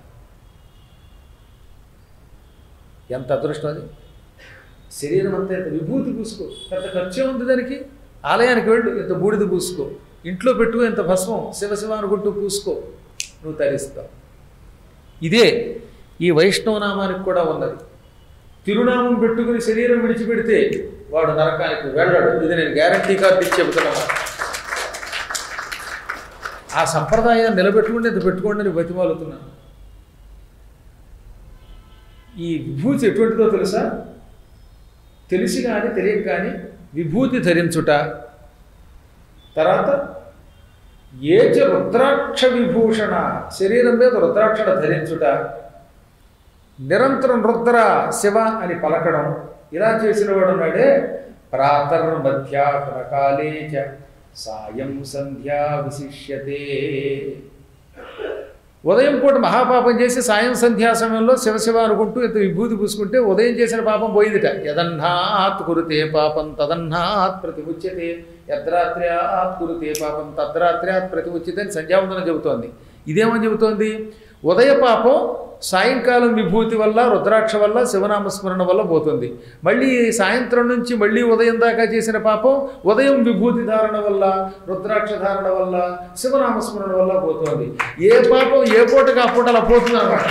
ఎంత అదృష్టం అది! శరీరం అంతా ఇంత విభూతి పూసుకో, ఎంత ఖర్చే ఉంది దానికి. ఆలయానికి వెళ్ళు, ఇంత బూడిద పూసుకో, ఇంట్లో పెట్టుకో, ఇంత భస్మం శివశివ అనుకుంటూ పూసుకో, నువ్వు తరిస్తావు. ఇదే ఈ వైష్ణవనామానికి కూడా ఉన్నది. తిరునామం పెట్టుకుని శరీరం విడిచిపెడితే వాడు నరకానికి వెళ్ళాడు. ఇది నేను గ్యారంటీ కార్డు ఇచ్చి చెబుతున్నాను. ఆ సంప్రదాయాన్ని నిలబెట్టుకుంటే ఇంత పెట్టుకోండి అని బతిమాలుతున్నాను. ఈ విభూతి ఎటువంటిదో తెలుసా? తెలిసి కానీ తెలియక కానీ విభూతి ధరించుట, తర్వాత ఏచ రుద్రాక్ష విభూషణ శరీరం మీద రుద్రాక్షణ ధరించుట, నిరంతరం రుద్ర శివ అని పలకడం, ఇలా చేసిన వాడు నాడే ప్రాతర్మధ్యాహ్నకాలే చ సాయం సంధ్యా విశిష్యతే. ఉదయం పూట మహాపాపం చేసి సాయం సంధ్యా సమయంలో శివశివ అనుకుంటూ ఇంత విభూతి పూసుకుంటే ఉదయం చేసిన పాపం పోయిందిట. యదన్నాత్ కురుతే పాపం తదన్నాత్ ప్రతిముచ్యతే, యద్రాత్ర్యాత్ కురుతే పాపం తద్రాత్ర్యాత్ ప్రతిముచ్యతే అని సంధ్యావందనం చెబుతోంది. ఇదేమని చెబుతోంది? ఉదయ పాపం సాయంకాలం విభూతి వల్ల రుద్రాక్ష వల్ల శివనామస్మరణ వల్ల పోతుంది. మళ్ళీ సాయంత్రం నుంచి మళ్ళీ ఉదయం దాకా చేసిన పాపం ఉదయం విభూతి ధారణ వల్ల రుద్రాక్ష ధారణ వల్ల శివనామస్మరణ వల్ల పోతుంది. ఏ పాపం ఏ పూటకి ఆ పూట అలా పోతుంది అన్నమాట.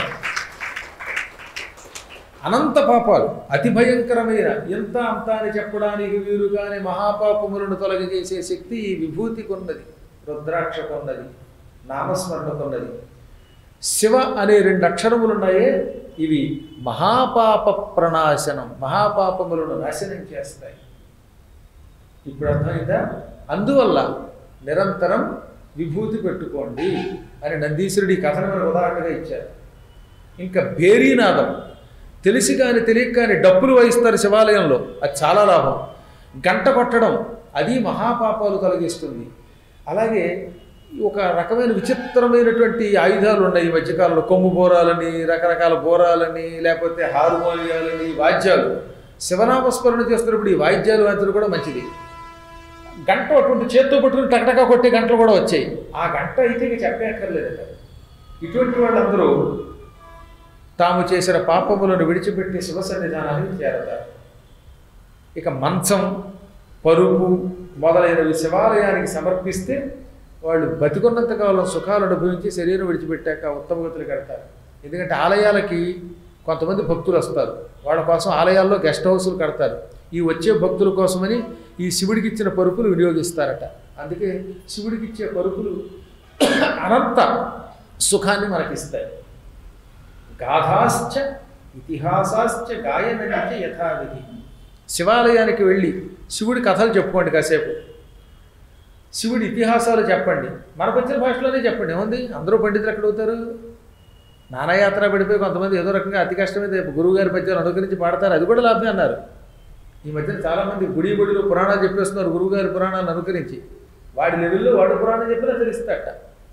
అనంత పాపాలు, అతి భయంకరమైన, ఎంత అంత అని చెప్పడానికి వీరు కాని మహాపాపములను తొలగజేసే శక్తి ఈ విభూతికి ఉన్నది, రుద్రాక్షకు ఉన్నది, నామస్మరణకు ఉన్నది. శివ అనే రెండు అక్షరములు ఉన్నాయే, ఇవి మహాపాప ప్రణాశనం, మహాపాపములను నాశనం చేస్తాయి. ఇప్పుడు అర్థమైందా? అందువల్ల నిరంతరం విభూతి పెట్టుకోండి అని నందీశ్వరుడి కథను మనకు ఉదాహరణగా ఇచ్చారు. ఇంకా భేరీనాదం, తెలిసి కానీ తెలియక కానీ డప్పులు వాయిస్తారు శివాలయంలో, అది చాలా లాభం. గంట కొట్టడం, అది మహాపాపాలు తొలగిస్తుంది. అలాగే ఒక రకమైన విచిత్రమైనటువంటి ఆయుధాలు ఉన్నాయి ఈ మధ్యకాలంలో, కొమ్ము బోరాలని, రకరకాల బోరాలని, లేకపోతే హార్మోనియాలని, వాద్యాలు. శివనామస్మరణ చేస్తున్నప్పుడు ఈ వాయిద్యాలు వాద్యాలు కూడా మంచిది. గంట అటువంటి చేత్తో పట్టుకుని టకటకా కొట్టే గంటలు కూడా వచ్చాయి. ఆ గంట అయితే ఇక చెప్పక్కర్లేదట. ఇటువంటి వాళ్ళందరూ తాము చేసిన పాపములను విడిచిపెట్టి శివ సన్నిధానానికి చేరతారు. ఇక మంచం, పరుపు మొదలైనవి శివాలయానికి సమర్పిస్తే వాళ్ళు బతికున్నంత కాలం సుఖాలు అనుభవించి శరీరం విడిచిపెట్టాక ఉత్తమగతులు కడతారు. ఎందుకంటే ఆలయాలకి కొంతమంది భక్తులు వస్తారు, వాళ్ళ కోసం ఆలయాల్లో గెస్ట్ హౌస్లు కడతారు. ఈ వచ్చే భక్తుల కోసమని ఈ శివుడికి ఇచ్చిన పరుపులు వినియోగిస్తారట. అందుకే శివుడికి ఇచ్చే పరుపులు అనంత సుఖాన్ని మనకిస్తాయి. గాథాశ్చ ఇతిహాసాశ్చ గాయనంచ యథావిధి. శివాలయానికి వెళ్ళి శివుడి కథలు చెప్పుకోండి కాసేపు, శివుడి ఇతిహాసాలు చెప్పండి, మనకు వచ్చిన భాషలోనే చెప్పండి. ఏముంది, అందరూ పండితులు ఎక్కడ అవుతారు? నానాయాత్ర పడిపోయి కొంతమంది ఏదో రకంగా అతి కష్టమైతే గురువుగారి పద్యాలు అనుకరించి పాడతారు, అది కూడా లాభమే అన్నారు. ఈ మధ్యన చాలామంది గుడి గుడిలో పురాణాలు చెప్పేస్తున్నారు గురువుగారి పురాణాలను అనుకరించి. వాడి లెవెల్లో వాడు పురాణం చెప్పినా తెలుస్తాట.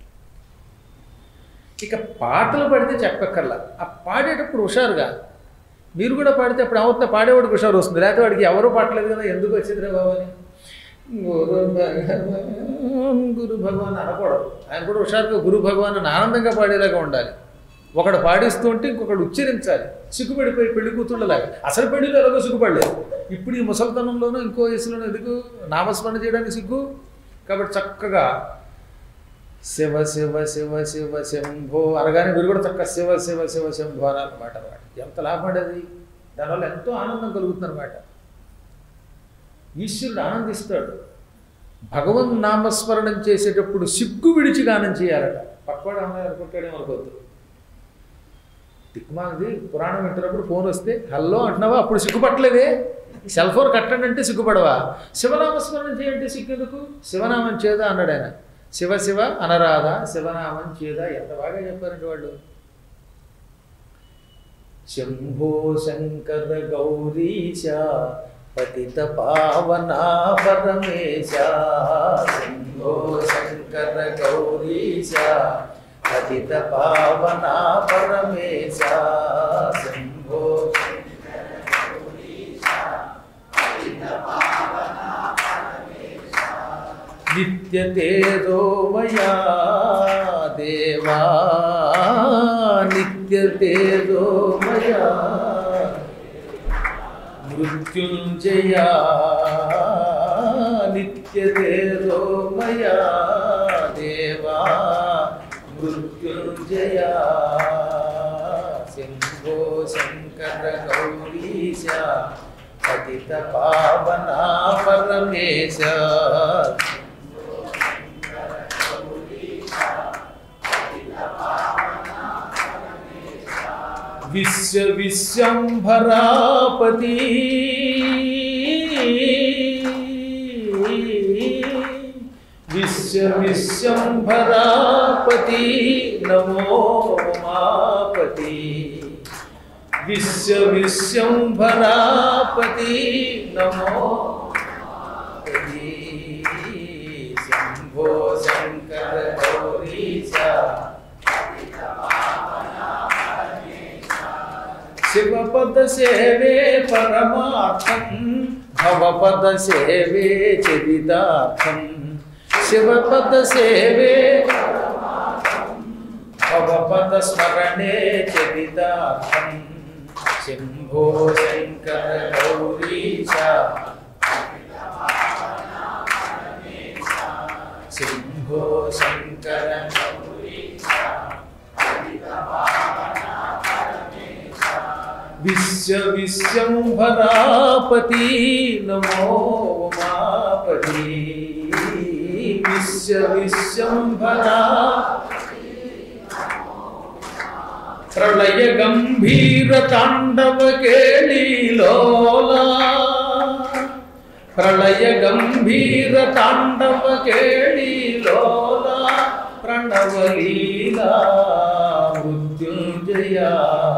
ఇక పాటలు పాడితే చెప్పక్కర్లా, ఆ పాడేటప్పుడు హుషారుగా మీరు కూడా పాడితే అప్పుడు అవుతున్న పాడేవాడికి హుషారు వస్తుంది. లేకపోతే వాడికి ఎవరు పాడలేదు కదా, ఎందుకు వచ్చిందిరా బాబు అని గురు భగవాన్ గురు భగవాన్ అనకూడదు. ఆయన కూడా హుషారుగా గురు భగవాన్ అని ఆనందంగా పాడేలాగా ఉండాలి. ఒకడు పాడిస్తూ ఉంటే ఇంకొకడు ఉచ్చరించాలి. సిగ్గుపడిపోయి పెళ్లి కూతుళ్ళలాగా. అసలు పెళ్లిలో ఎలాగో సిగ్గుపడలేదు, ఇప్పుడు ఈ ముసలితనంలోనూ ఇంకో వయసులోనూ ఎందుకు నామస్మరణ చేయడానికి సిగ్గు? కాబట్టి చక్కగా శివ శివ శివ శివ శంభో అనగానే మీరు కూడా చక్కగా శివ శివ శివ శంభో అన్నమాట. అనమాట ఎంత లాభపడేది, దానివల్ల ఎంతో ఆనందం కలుగుతుంది అనమాట. ఈశ్వరుడు ఆనందిస్తాడు. భగవన్ నామస్మరణం చేసేటప్పుడు సిగ్గు విడిచి గానం చేయాలట. పక్కవాడు అమ్మాయి అనుకుంటాడే అనుకోవద్దు. దిక్కుమాలది పురాణం వింటున్నప్పుడు ఫోన్ వస్తే హలో అంటున్నావా, అప్పుడు సిగ్గుపట్టలేదే. సెల్ ఫోన్ కట్టండి అంటే సిగ్గుపడవా, శివనామస్మరణ చేయంటే సిగ్గెందుకు, శివనామం చేదా అన్నాడు ఆయన. శివ శివ అనరాధ శివనామం చేదా, ఎంత బాగా చెప్పారంటే వాళ్ళు. శంభో శంకర గౌరీశ పతిత పావనా పరమేశ, శంభో శంకర గౌరీశ పతిత పావనా పరమేశ, శంభో నిత్య తేజోమయా దేవా, నిత్య తేజోమయా మృత్యుంజయా, నిత్య తేజోమయా దేవా మృత్యుంజయా, శంభో శంకర గౌరీశ పతిత పావనా పరమేశ. విశ్వ విశ్వంభరాపతి విశ్వ విశ్వంభరాపతి నమో ఉమాపతి, విశ్వ విశ్వంభరాపతి నమో ఉమాపతి, శంభో శంకర గౌరీశ శివపద సేవే పరమార్థం భవపద సేవే చరితార్థం, శివపద సేవే భవపద స్మరణే చరితార్థం, శంభో శంకర గౌరీశ శంభో శంకర విశ్వ విశ్వంభరాపతి నమో ఉమాపతి, విశ్వ విశ్వంభరా ప్రళయ గంభీర తాండవ కేళీలోలా, ప్రళయ గంభీర తాండవ కేళీలోలా ప్రణవలీలా మృత్యుంజయా,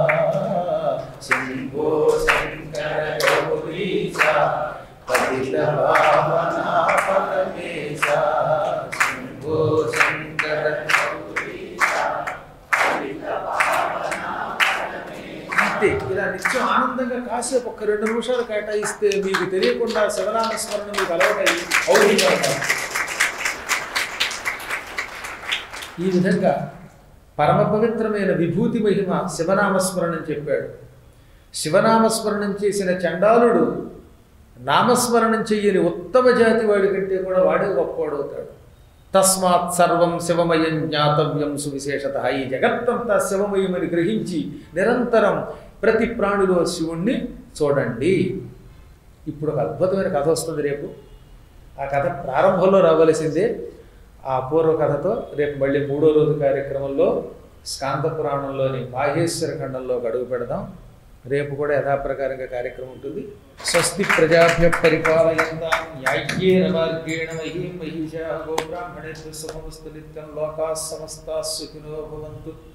శంభో శంకర గౌరీశ పతిత పావనా పరమేశ, శంభో శంకర గౌరీశ పతిత పావనా పరమేశ. అంతే, ఇలా నిత్యం ఆనందంగా కాసేపు ఒక్క రెండు నిమిషాలు కేటాయిస్తే మీకు తెలియకుండా శివనామస్మరణ మీకు అలవాటై అవుతుంది. ఈ విధంగా పరమ పవిత్రమైన విభూతి మహిమ శివనామస్మరణం చెప్పాడు. శివనామస్మరణం చేసిన చండాలుడు నామస్మరణం చెయ్యని ఉత్తమ జాతి వాడి కంటే కూడా వాడే గొప్పవాడవుతాడు. తస్మాత్ సర్వం శివమయం జ్ఞాతవ్యం సువిశేషత. ఈ జగత్తంతా శివమయమని గ్రహించి నిరంతరం ప్రతి ప్రాణిలో శివుణ్ణి చూడండి. ఇప్పుడు ఒక అద్భుతమైన కథ వస్తుంది రేపు. ఆ కథ ప్రారంభంలో రావలసిందే. ఆ పూర్వ కథతో రేపు మళ్ళీ మూడో రోజు కార్యక్రమంలో స్కాంద పురాణంలోని మాహేశ్వర ఖండంలో అడుగు పెడదాం. రేపు కూడా యథాప్రకారంగా కార్యక్రమం ఉంటుంది. స్వస్తి ప్రజాభ్య పరిపాలయంతాం న్యాయ్యేన మార్గేణ మహీం మహిషా గోబ్రాహ్మణేభ్యः శుభమస్తు నిత్యం లోకాः సమస్తాः సుఖినో భవంతు.